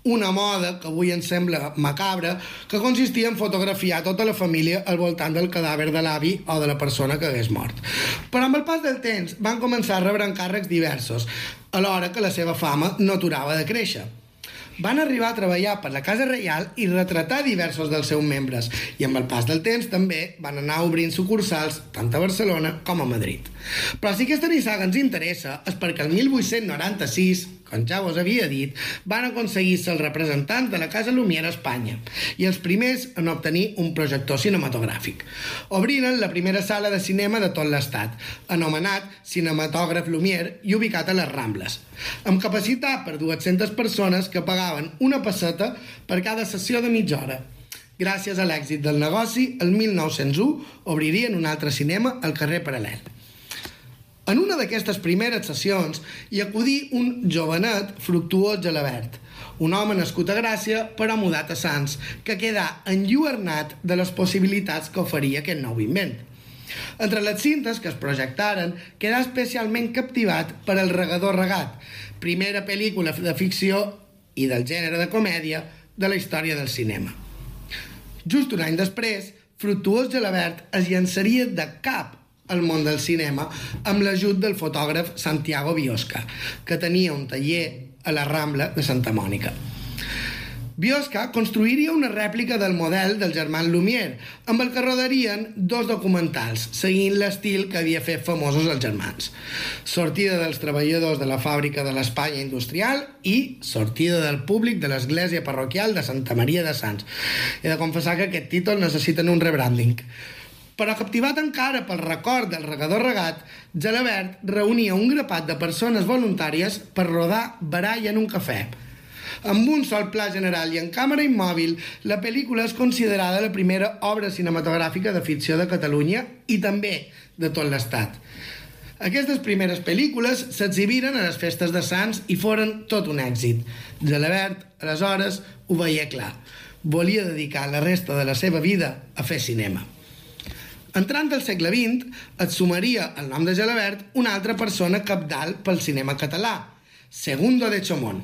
una moda que avui ens sembla macabra, que consistia en fotografiar tota la família al voltant del cadàver de l'avi o de la persona que hagués mort. Però amb el pas del temps van començar a rebre encàrrecs diversos, alhora que la seva fama no aturava de créixer. Van arribar a treballar per la Casa Reial i retratar diversos dels seus membres, i amb el pas del temps també van anar obrint sucursals tant a Barcelona com a Madrid. Però si aquesta nissaga ens interessa és perquè el mil vuit-cents noranta-sis, com ja us havia dit, van aconseguir ser els representants de la Casa Lumière a Espanya i els primers en obtenir un projector cinematogràfic. Obriren la primera sala de cinema de tot l'estat, anomenat Cinematògraf Lumière i ubicat a les Rambles, amb capacitat per dues-centes persones que pagaven una pesseta per cada sessió de mitja hora. Gràcies a l'èxit del negoci, el mil nou-cents u obririen un altre cinema al carrer Paral·lel. En una d'aquestes primeres sessions hi acudí un jovenet Fructuós Gelabert, un home nascut a Gràcia però mudat a Sants, que quedà enlluernat de les possibilitats que oferia aquest nou invent. Entre les cintes que es projectaren quedà especialment captivat per El regador regat, primera pel·lícula de ficció i del gènere de comèdia de la història del cinema. Just un any després, Fructuós Gelabert es llançaria de cap al món del cinema amb l'ajut del fotògraf Santiago Biosca, que tenia un taller a la Rambla de Santa Mònica. Biosca construiria una rèplica del model del germans Lumière, amb el que rodarien dos documentals, seguint l'estil que havia fet famosos els germans. Sortida dels treballadors de la fàbrica de l'Espanya industrial i sortida del públic de l'església parroquial de Santa Maria de Sants. He de confessar que aquest títol necessiten un rebranding. Però captivat encara pel record del regador regat, Gelabert reunia un grapat de persones voluntàries per rodar baralla en un cafè. Amb un sol pla general i en càmera immòbil, la pel·lícula és considerada la primera obra cinematogràfica de ficció de Catalunya i també de tot l'Estat. Aquestes primeres pel·lícules s'exhibiren a les festes de Sants i foren tot un èxit. Gelabert, aleshores, ho veia clar. Volia dedicar la resta de la seva vida a fer cinema. Entrant al segle vint, et sumaria el nom de Gelabert una altra persona cabdal pel cinema català, Segundo de Chomón.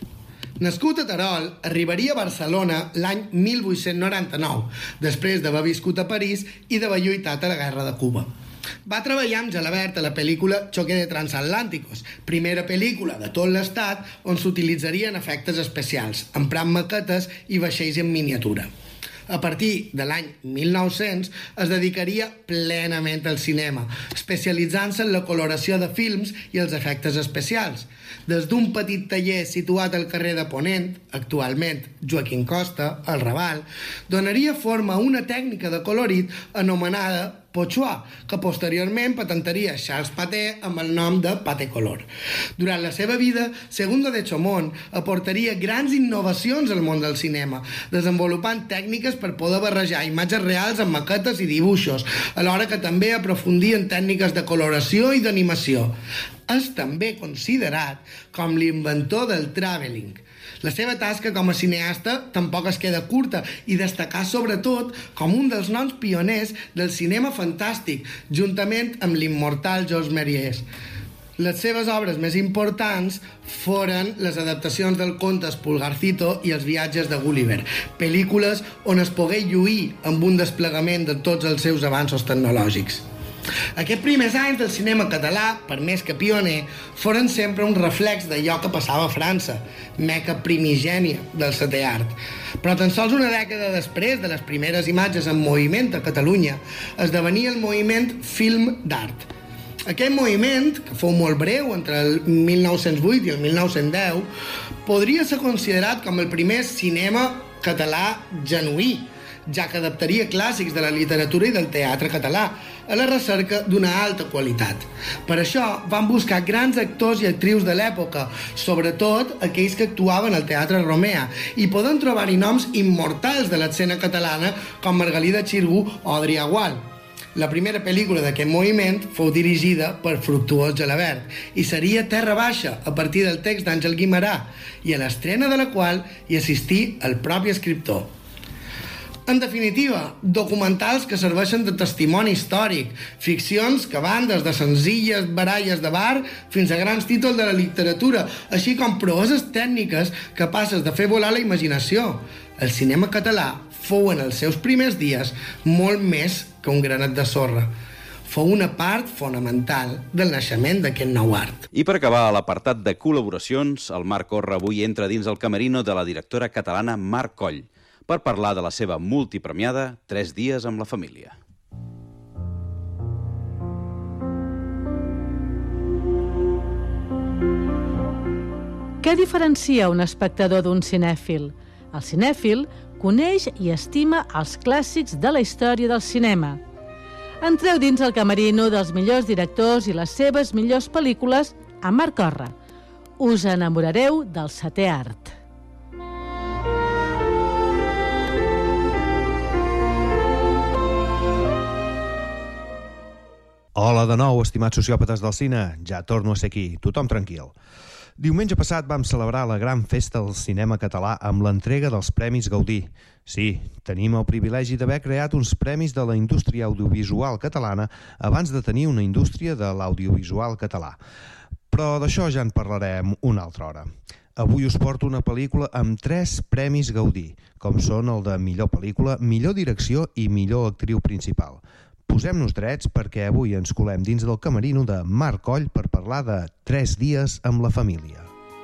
Nascut a Terol, arribaria a Barcelona l'any mil vuit-cents noranta-nou, després d'haver viscut a París i d'haver lluitat a la Guerra de Cuba. Va treballar amb Gelabert a la pel·lícula Choque de Transatlánticos, primera pel·lícula de tot l'estat on s'utilitzarien efectes especials, emprant maquetes i vaixells en miniatura. A partir de l'any mil nou-cents es dedicaria plenament al cinema, especialitzant-se en la coloració de films i els efectes especials. Des d'un petit taller situat al carrer de Ponent, actualment Joaquín Costa, al Raval, donaria forma a una tècnica de colorit anomenada Pochoir, que posteriorment patentaria Charles Pathé amb el nom de Pathé-Color. Durant la seva vida, Segundo de Chomón aportaria grans innovacions al món del cinema, desenvolupant tècniques per poder barrejar imatges reals amb maquetes i dibuixos, alhora que també aprofundia en tècniques de coloració i d'animació. És també considerat com l'inventor del travelling. La seva tasca com a cineasta tampoc es queda curta i destacar sobretot com un dels noms pioners del cinema fantàstic, juntament amb l'immortal Georges Méliès. Les seves obres més importants foren les adaptacions del conte Pulgarcito i els viatges de Gulliver, pel·lícules on es pogué lluir amb un desplegament de tots els seus avanços tecnològics. Aquests primers anys del cinema català, per més que pioner, foren sempre un reflex d'allò que passava a França, meca primigènia del setè art. Però tan sols una dècada després de les primeres imatges en moviment a Catalunya, esdevenia el moviment film d'art. Aquest moviment, que fou molt breu, entre el mil nou-cents vuit i el mil nou-cents deu, podria ser considerat com el primer cinema català genuí, ja que adaptaria clàssics de la literatura i del teatre català, a la recerca d'una alta qualitat. Per això van buscar grans actors i actrius de l'època, sobretot aquells que actuaven al Teatre Romea, i poden trobar-hi noms immortals de l'escena catalana com Margalida Xirgu o Adrià Gual. La primera pel·lícula d'aquest moviment fou dirigida per Fructuós Gelabert i seria Terra Baixa, a partir del text d'Àngel Guimerà, i a l'estrena de la qual hi assistí el propi escriptor. En definitiva, documentals que serveixen de testimoni històric, ficcions que van des de senzilles baralles de bar fins a grans títols de la literatura, així com proeses tècniques capaces de fer volar la imaginació. El cinema català fou en els seus primers dies molt més que un granet de sorra. Fou una part fonamental del naixement d'aquest nou art. I per acabar, a l'apartat de col·laboracions, el Marc Corra avui entra dins el camerino de la directora catalana Mar Coll per parlar de la seva multipremiada Tres dies amb la família. Què diferencia un espectador d'un cinèfil? El cinèfil coneix i estima els clàssics de la història del cinema. Entreu dins el camerino dels millors directors i les seves millors pel·lícules a Marc Corra. Us enamorareu del setè art. Hola de nou, estimats sociòpates del cine. Ja torno a ser aquí, tothom tranquil. Diumenge passat vam celebrar la gran festa del cinema català amb l'entrega dels Premis Gaudí. Sí, tenim el privilegi d'haver creat uns premis de la indústria audiovisual catalana abans de tenir una indústria de l'audiovisual català. Però d'això ja en parlarem una altra hora. Avui us porto una pel·lícula amb tres Premis Gaudí, com són el de millor pel·lícula, millor direcció i millor actriu principal. Posem-nos drets perquè avui ens colem dins del camerino de Marc Coll per parlar de Tres dies amb la família.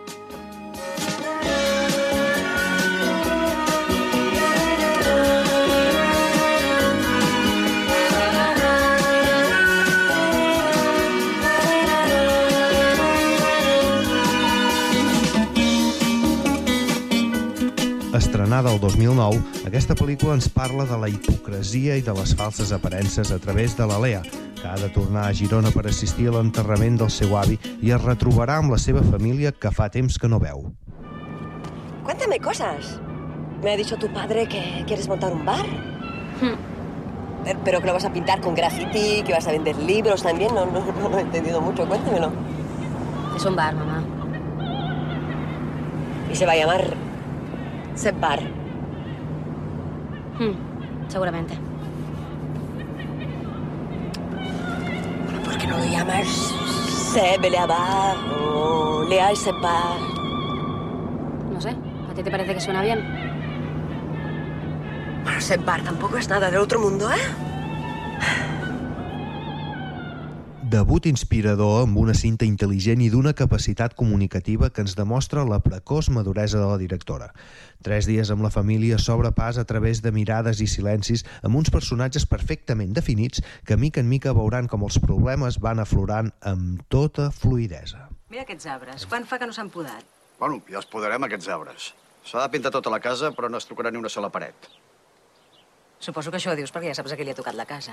Estrenada el dos mil nou, aquesta pel·lícula ens parla de la hipocresia i de les falses aparences a través de la Lea, que ha de tornar a Girona per assistir a l'enterrament del seu avi i es retrobarà amb la seva família que fa temps que no veu. Cuéntame cosas. Me ha dicho tu padre que quieres montar un bar. Hmm. Pero que lo vas a pintar con graffiti, que vas a vender libros también. No, no, no lo he entendido mucho. Cuéntamelo. Es un bar, mamá. Y se va a llamar Seb Bar. Hmm. Seguramente. Bueno, ¿por qué no lo llamas Seb Lea Bar o Lea y Seb Bar? No sé. ¿A ti te parece que suena bien? Bueno, Seb Bar tampoco es nada del otro mundo, ¿eh? Debut inspirador amb una cinta intel·ligent i d'una capacitat comunicativa que ens demostra la precoç maduresa de la directora. Tres dies amb la família s'obre pas a través de mirades i silencis amb uns personatges perfectament definits que mica en mica veuran com els problemes van aflorant amb tota fluïdesa. Mira aquests arbres. Quan fa que no s'han podat? Bueno, ja els podarem, aquests arbres. S'ha de pintar tota la casa, però no es tocarà ni una sola paret. Suposo que això ho dius perquè ja saps a qui li ha tocat la casa.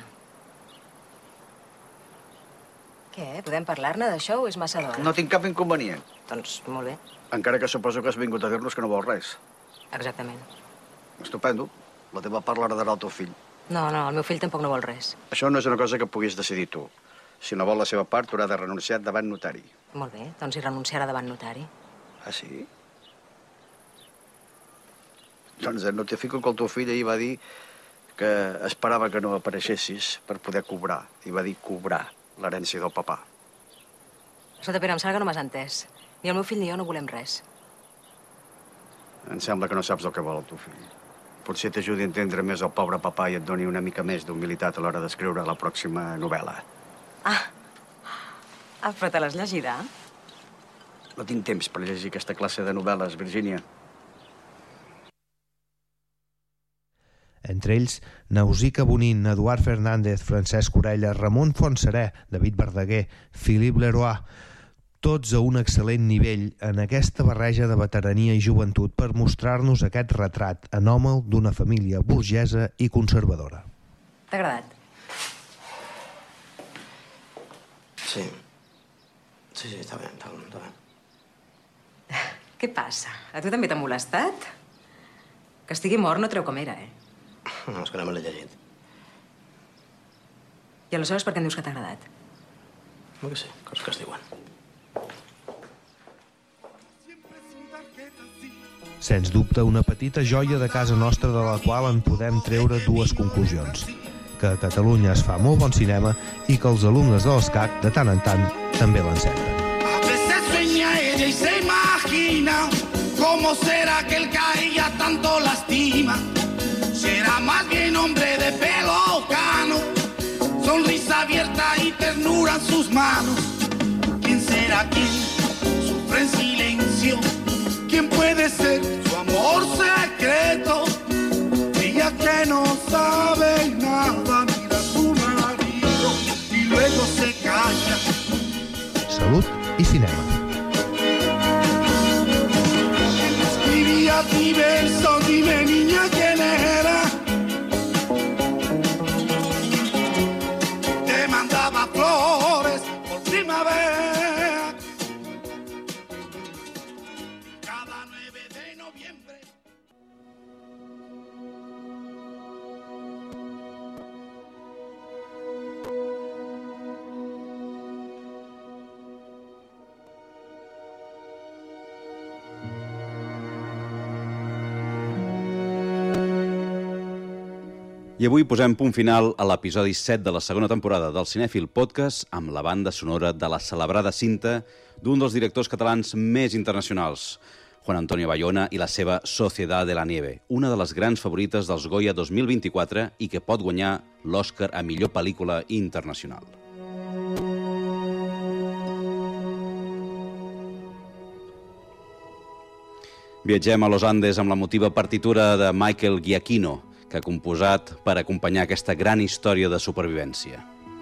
Què? Podem parlar-ne d'això o és massa d'hora? No tinc cap inconvenient. Doncs molt bé. Encara que suposo que has vingut a dir-nos que no vols res. Exactament. Estupendo. La teva part l'heredarà el teu fill. No, no, el meu fill tampoc no vol res. Això no és una cosa que puguis decidir tu. Si no vol la seva part, haurà de renunciar davant notari. Molt bé, doncs hi renunciarà davant notari. Ah, sí? Doncs et notifico que el teu fill ahir va dir que esperava que no apareixessis per poder cobrar. I va dir cobrar l'herència del papà. Escolta, Pere, em sembla que no m'has entès. Ni el meu fill ni jo no volem res. Em sembla que no saps el que vol el teu fill. Potser t'ajudi a entendre més el pobre papà i et doni una mica més d'humilitat a l'hora d'escriure la pròxima novel·la. Ah, ah però te l'has llegida? No tinc temps per llegir aquesta classe de novel·les, Virgínia. Entre ells, Nausicaa Bonin, Eduard Fernández, Francesc Orella, Ramon Fontserè, David Verdaguer, Philippe Leroy, tots a un excel·lent nivell en aquesta barreja de veterania i joventut per mostrar-nos aquest retrat anòmal d'una família burgesa i conservadora. T'ha agradat? Sí. Sí, sí, està bé, està bé, està bé. Què passa? A tu també t'ha molestat? Que estigui mort no treu com era, eh? No, és que no me l'he llegit. I aleshores per què em dius que t'ha agradat? No que sé, coses que es diuen. Sens dubte, una petita joia de casa nostra de la qual en podem treure dues conclusions. Que a Catalunya es fa molt bon cinema i que els alumnes de l'ESCAC, de tant en tant, també l'encerten. A veces sueña ella y se imagina cómo será que el que a ella tanto lastima. Será más bien hombre de pelo cano, sonrisa abierta y ternura en sus manos. ¿Quién será quien sufre en silencio? ¿Quién puede ser su amor secreto? Ella que no sabe nada, mira a su marido y luego se calla. Salut i cinema. Escribía mi verso, dime niña quién era. Te mandaba flores por primavera. I avui posem punt final a l'episodi set de la segona temporada del Cinèfil Podcast amb la banda sonora de la celebrada cinta d'un dels directors catalans més internacionals, Juan Antonio Bayona i la seva Sociedad de la Nieve, una de les grans favorites dels Goya dos mil vint-i-quatre i que pot guanyar l'Oscar a millor pel·lícula internacional. Viatgem a Los Andes amb la motiva partitura de Michael Giacchino, que ha composat per acompanyar aquesta gran història de supervivència.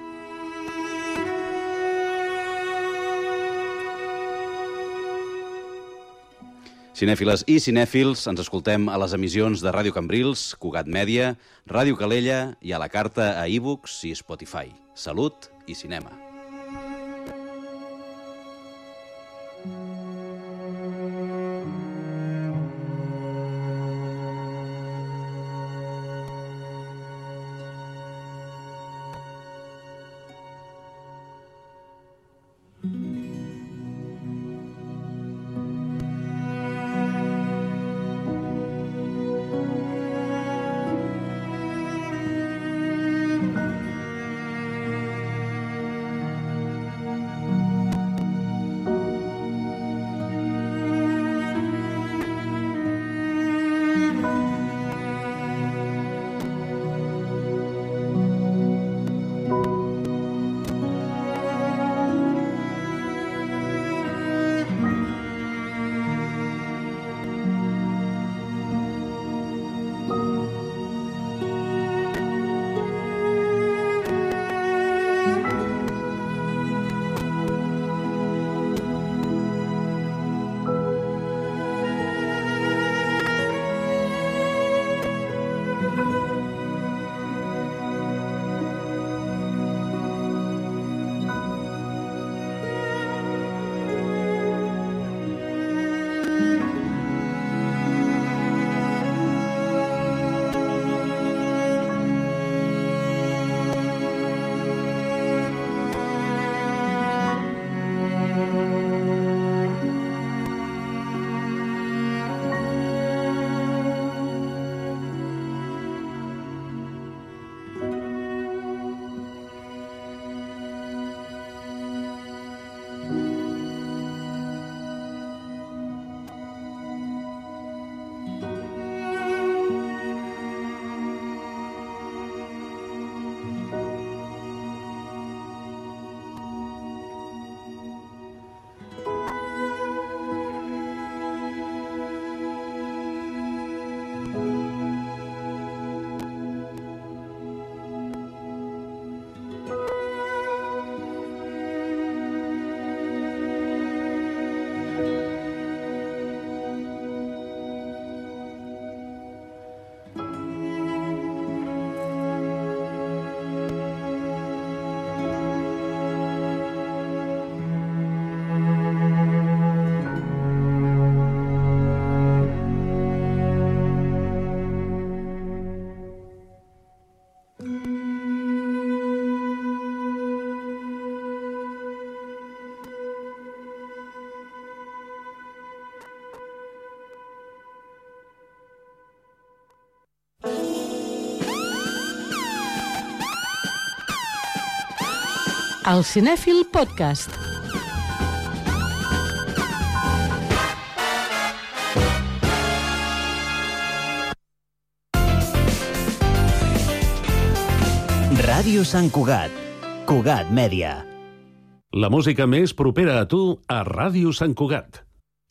Cinèfiles i cinèfils, ens escoltem a les emissions de Ràdio Cambrils, Cugat Mèdia, Ràdio Calella i a la carta a iVoox i Spotify. Salut i cinema. El Cinèfil Podcast. Ràdio Sant Cugat. Cugat Mèdia. La música més propera a tu a Ràdio Sant Cugat.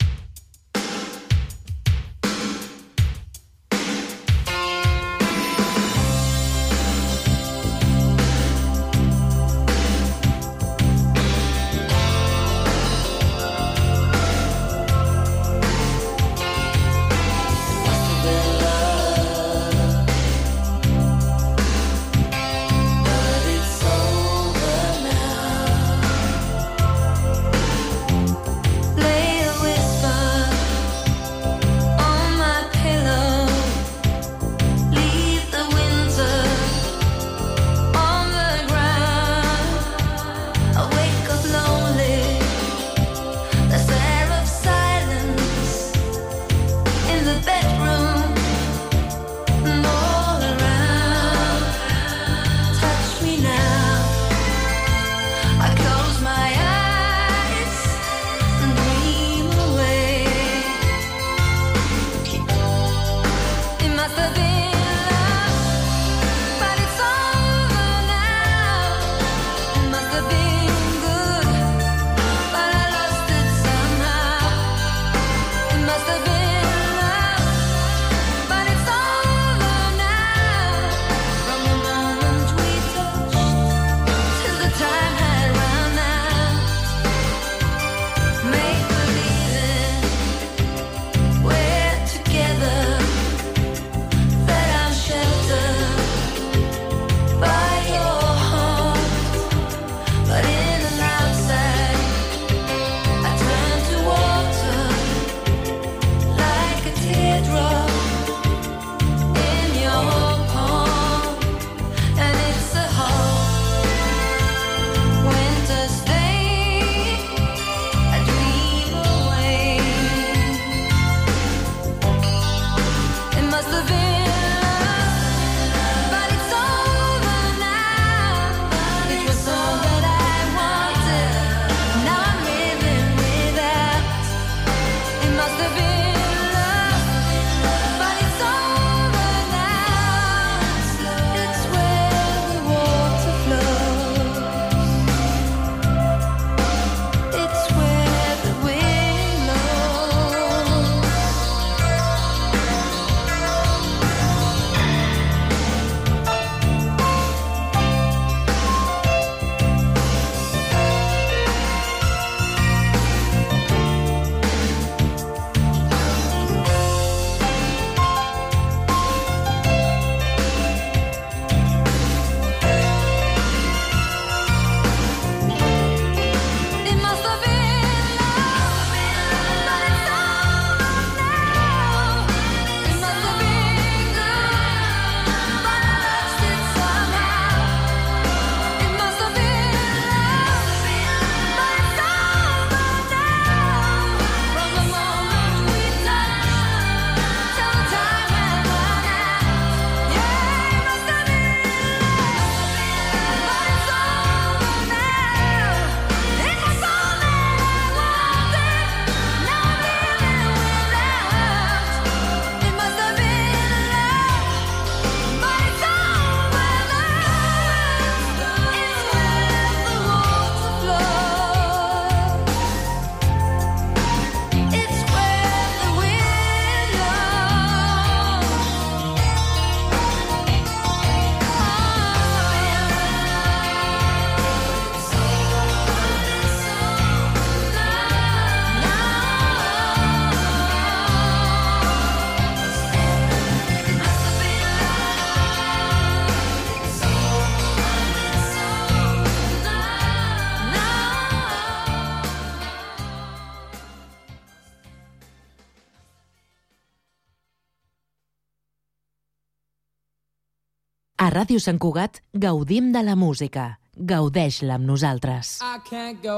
A Ràdio Sant Cugat gaudim de la música. Gaudeix-la amb nosaltres. I can't go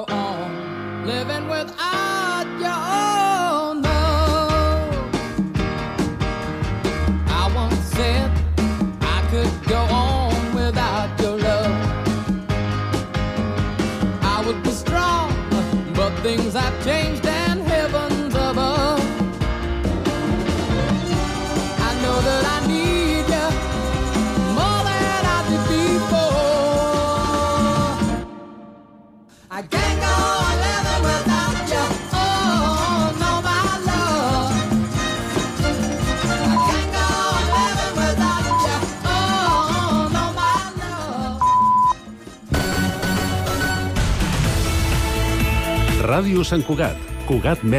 on living without you, oh no. I once said I could go on without your love. things have changed and heavens above. I know that I need you more than I did before. I can't go on living without you. Oh, no, my love. I can't go on living without you. Oh, no, my love. Ràdio Sant Cugat, Cugat Mèdia.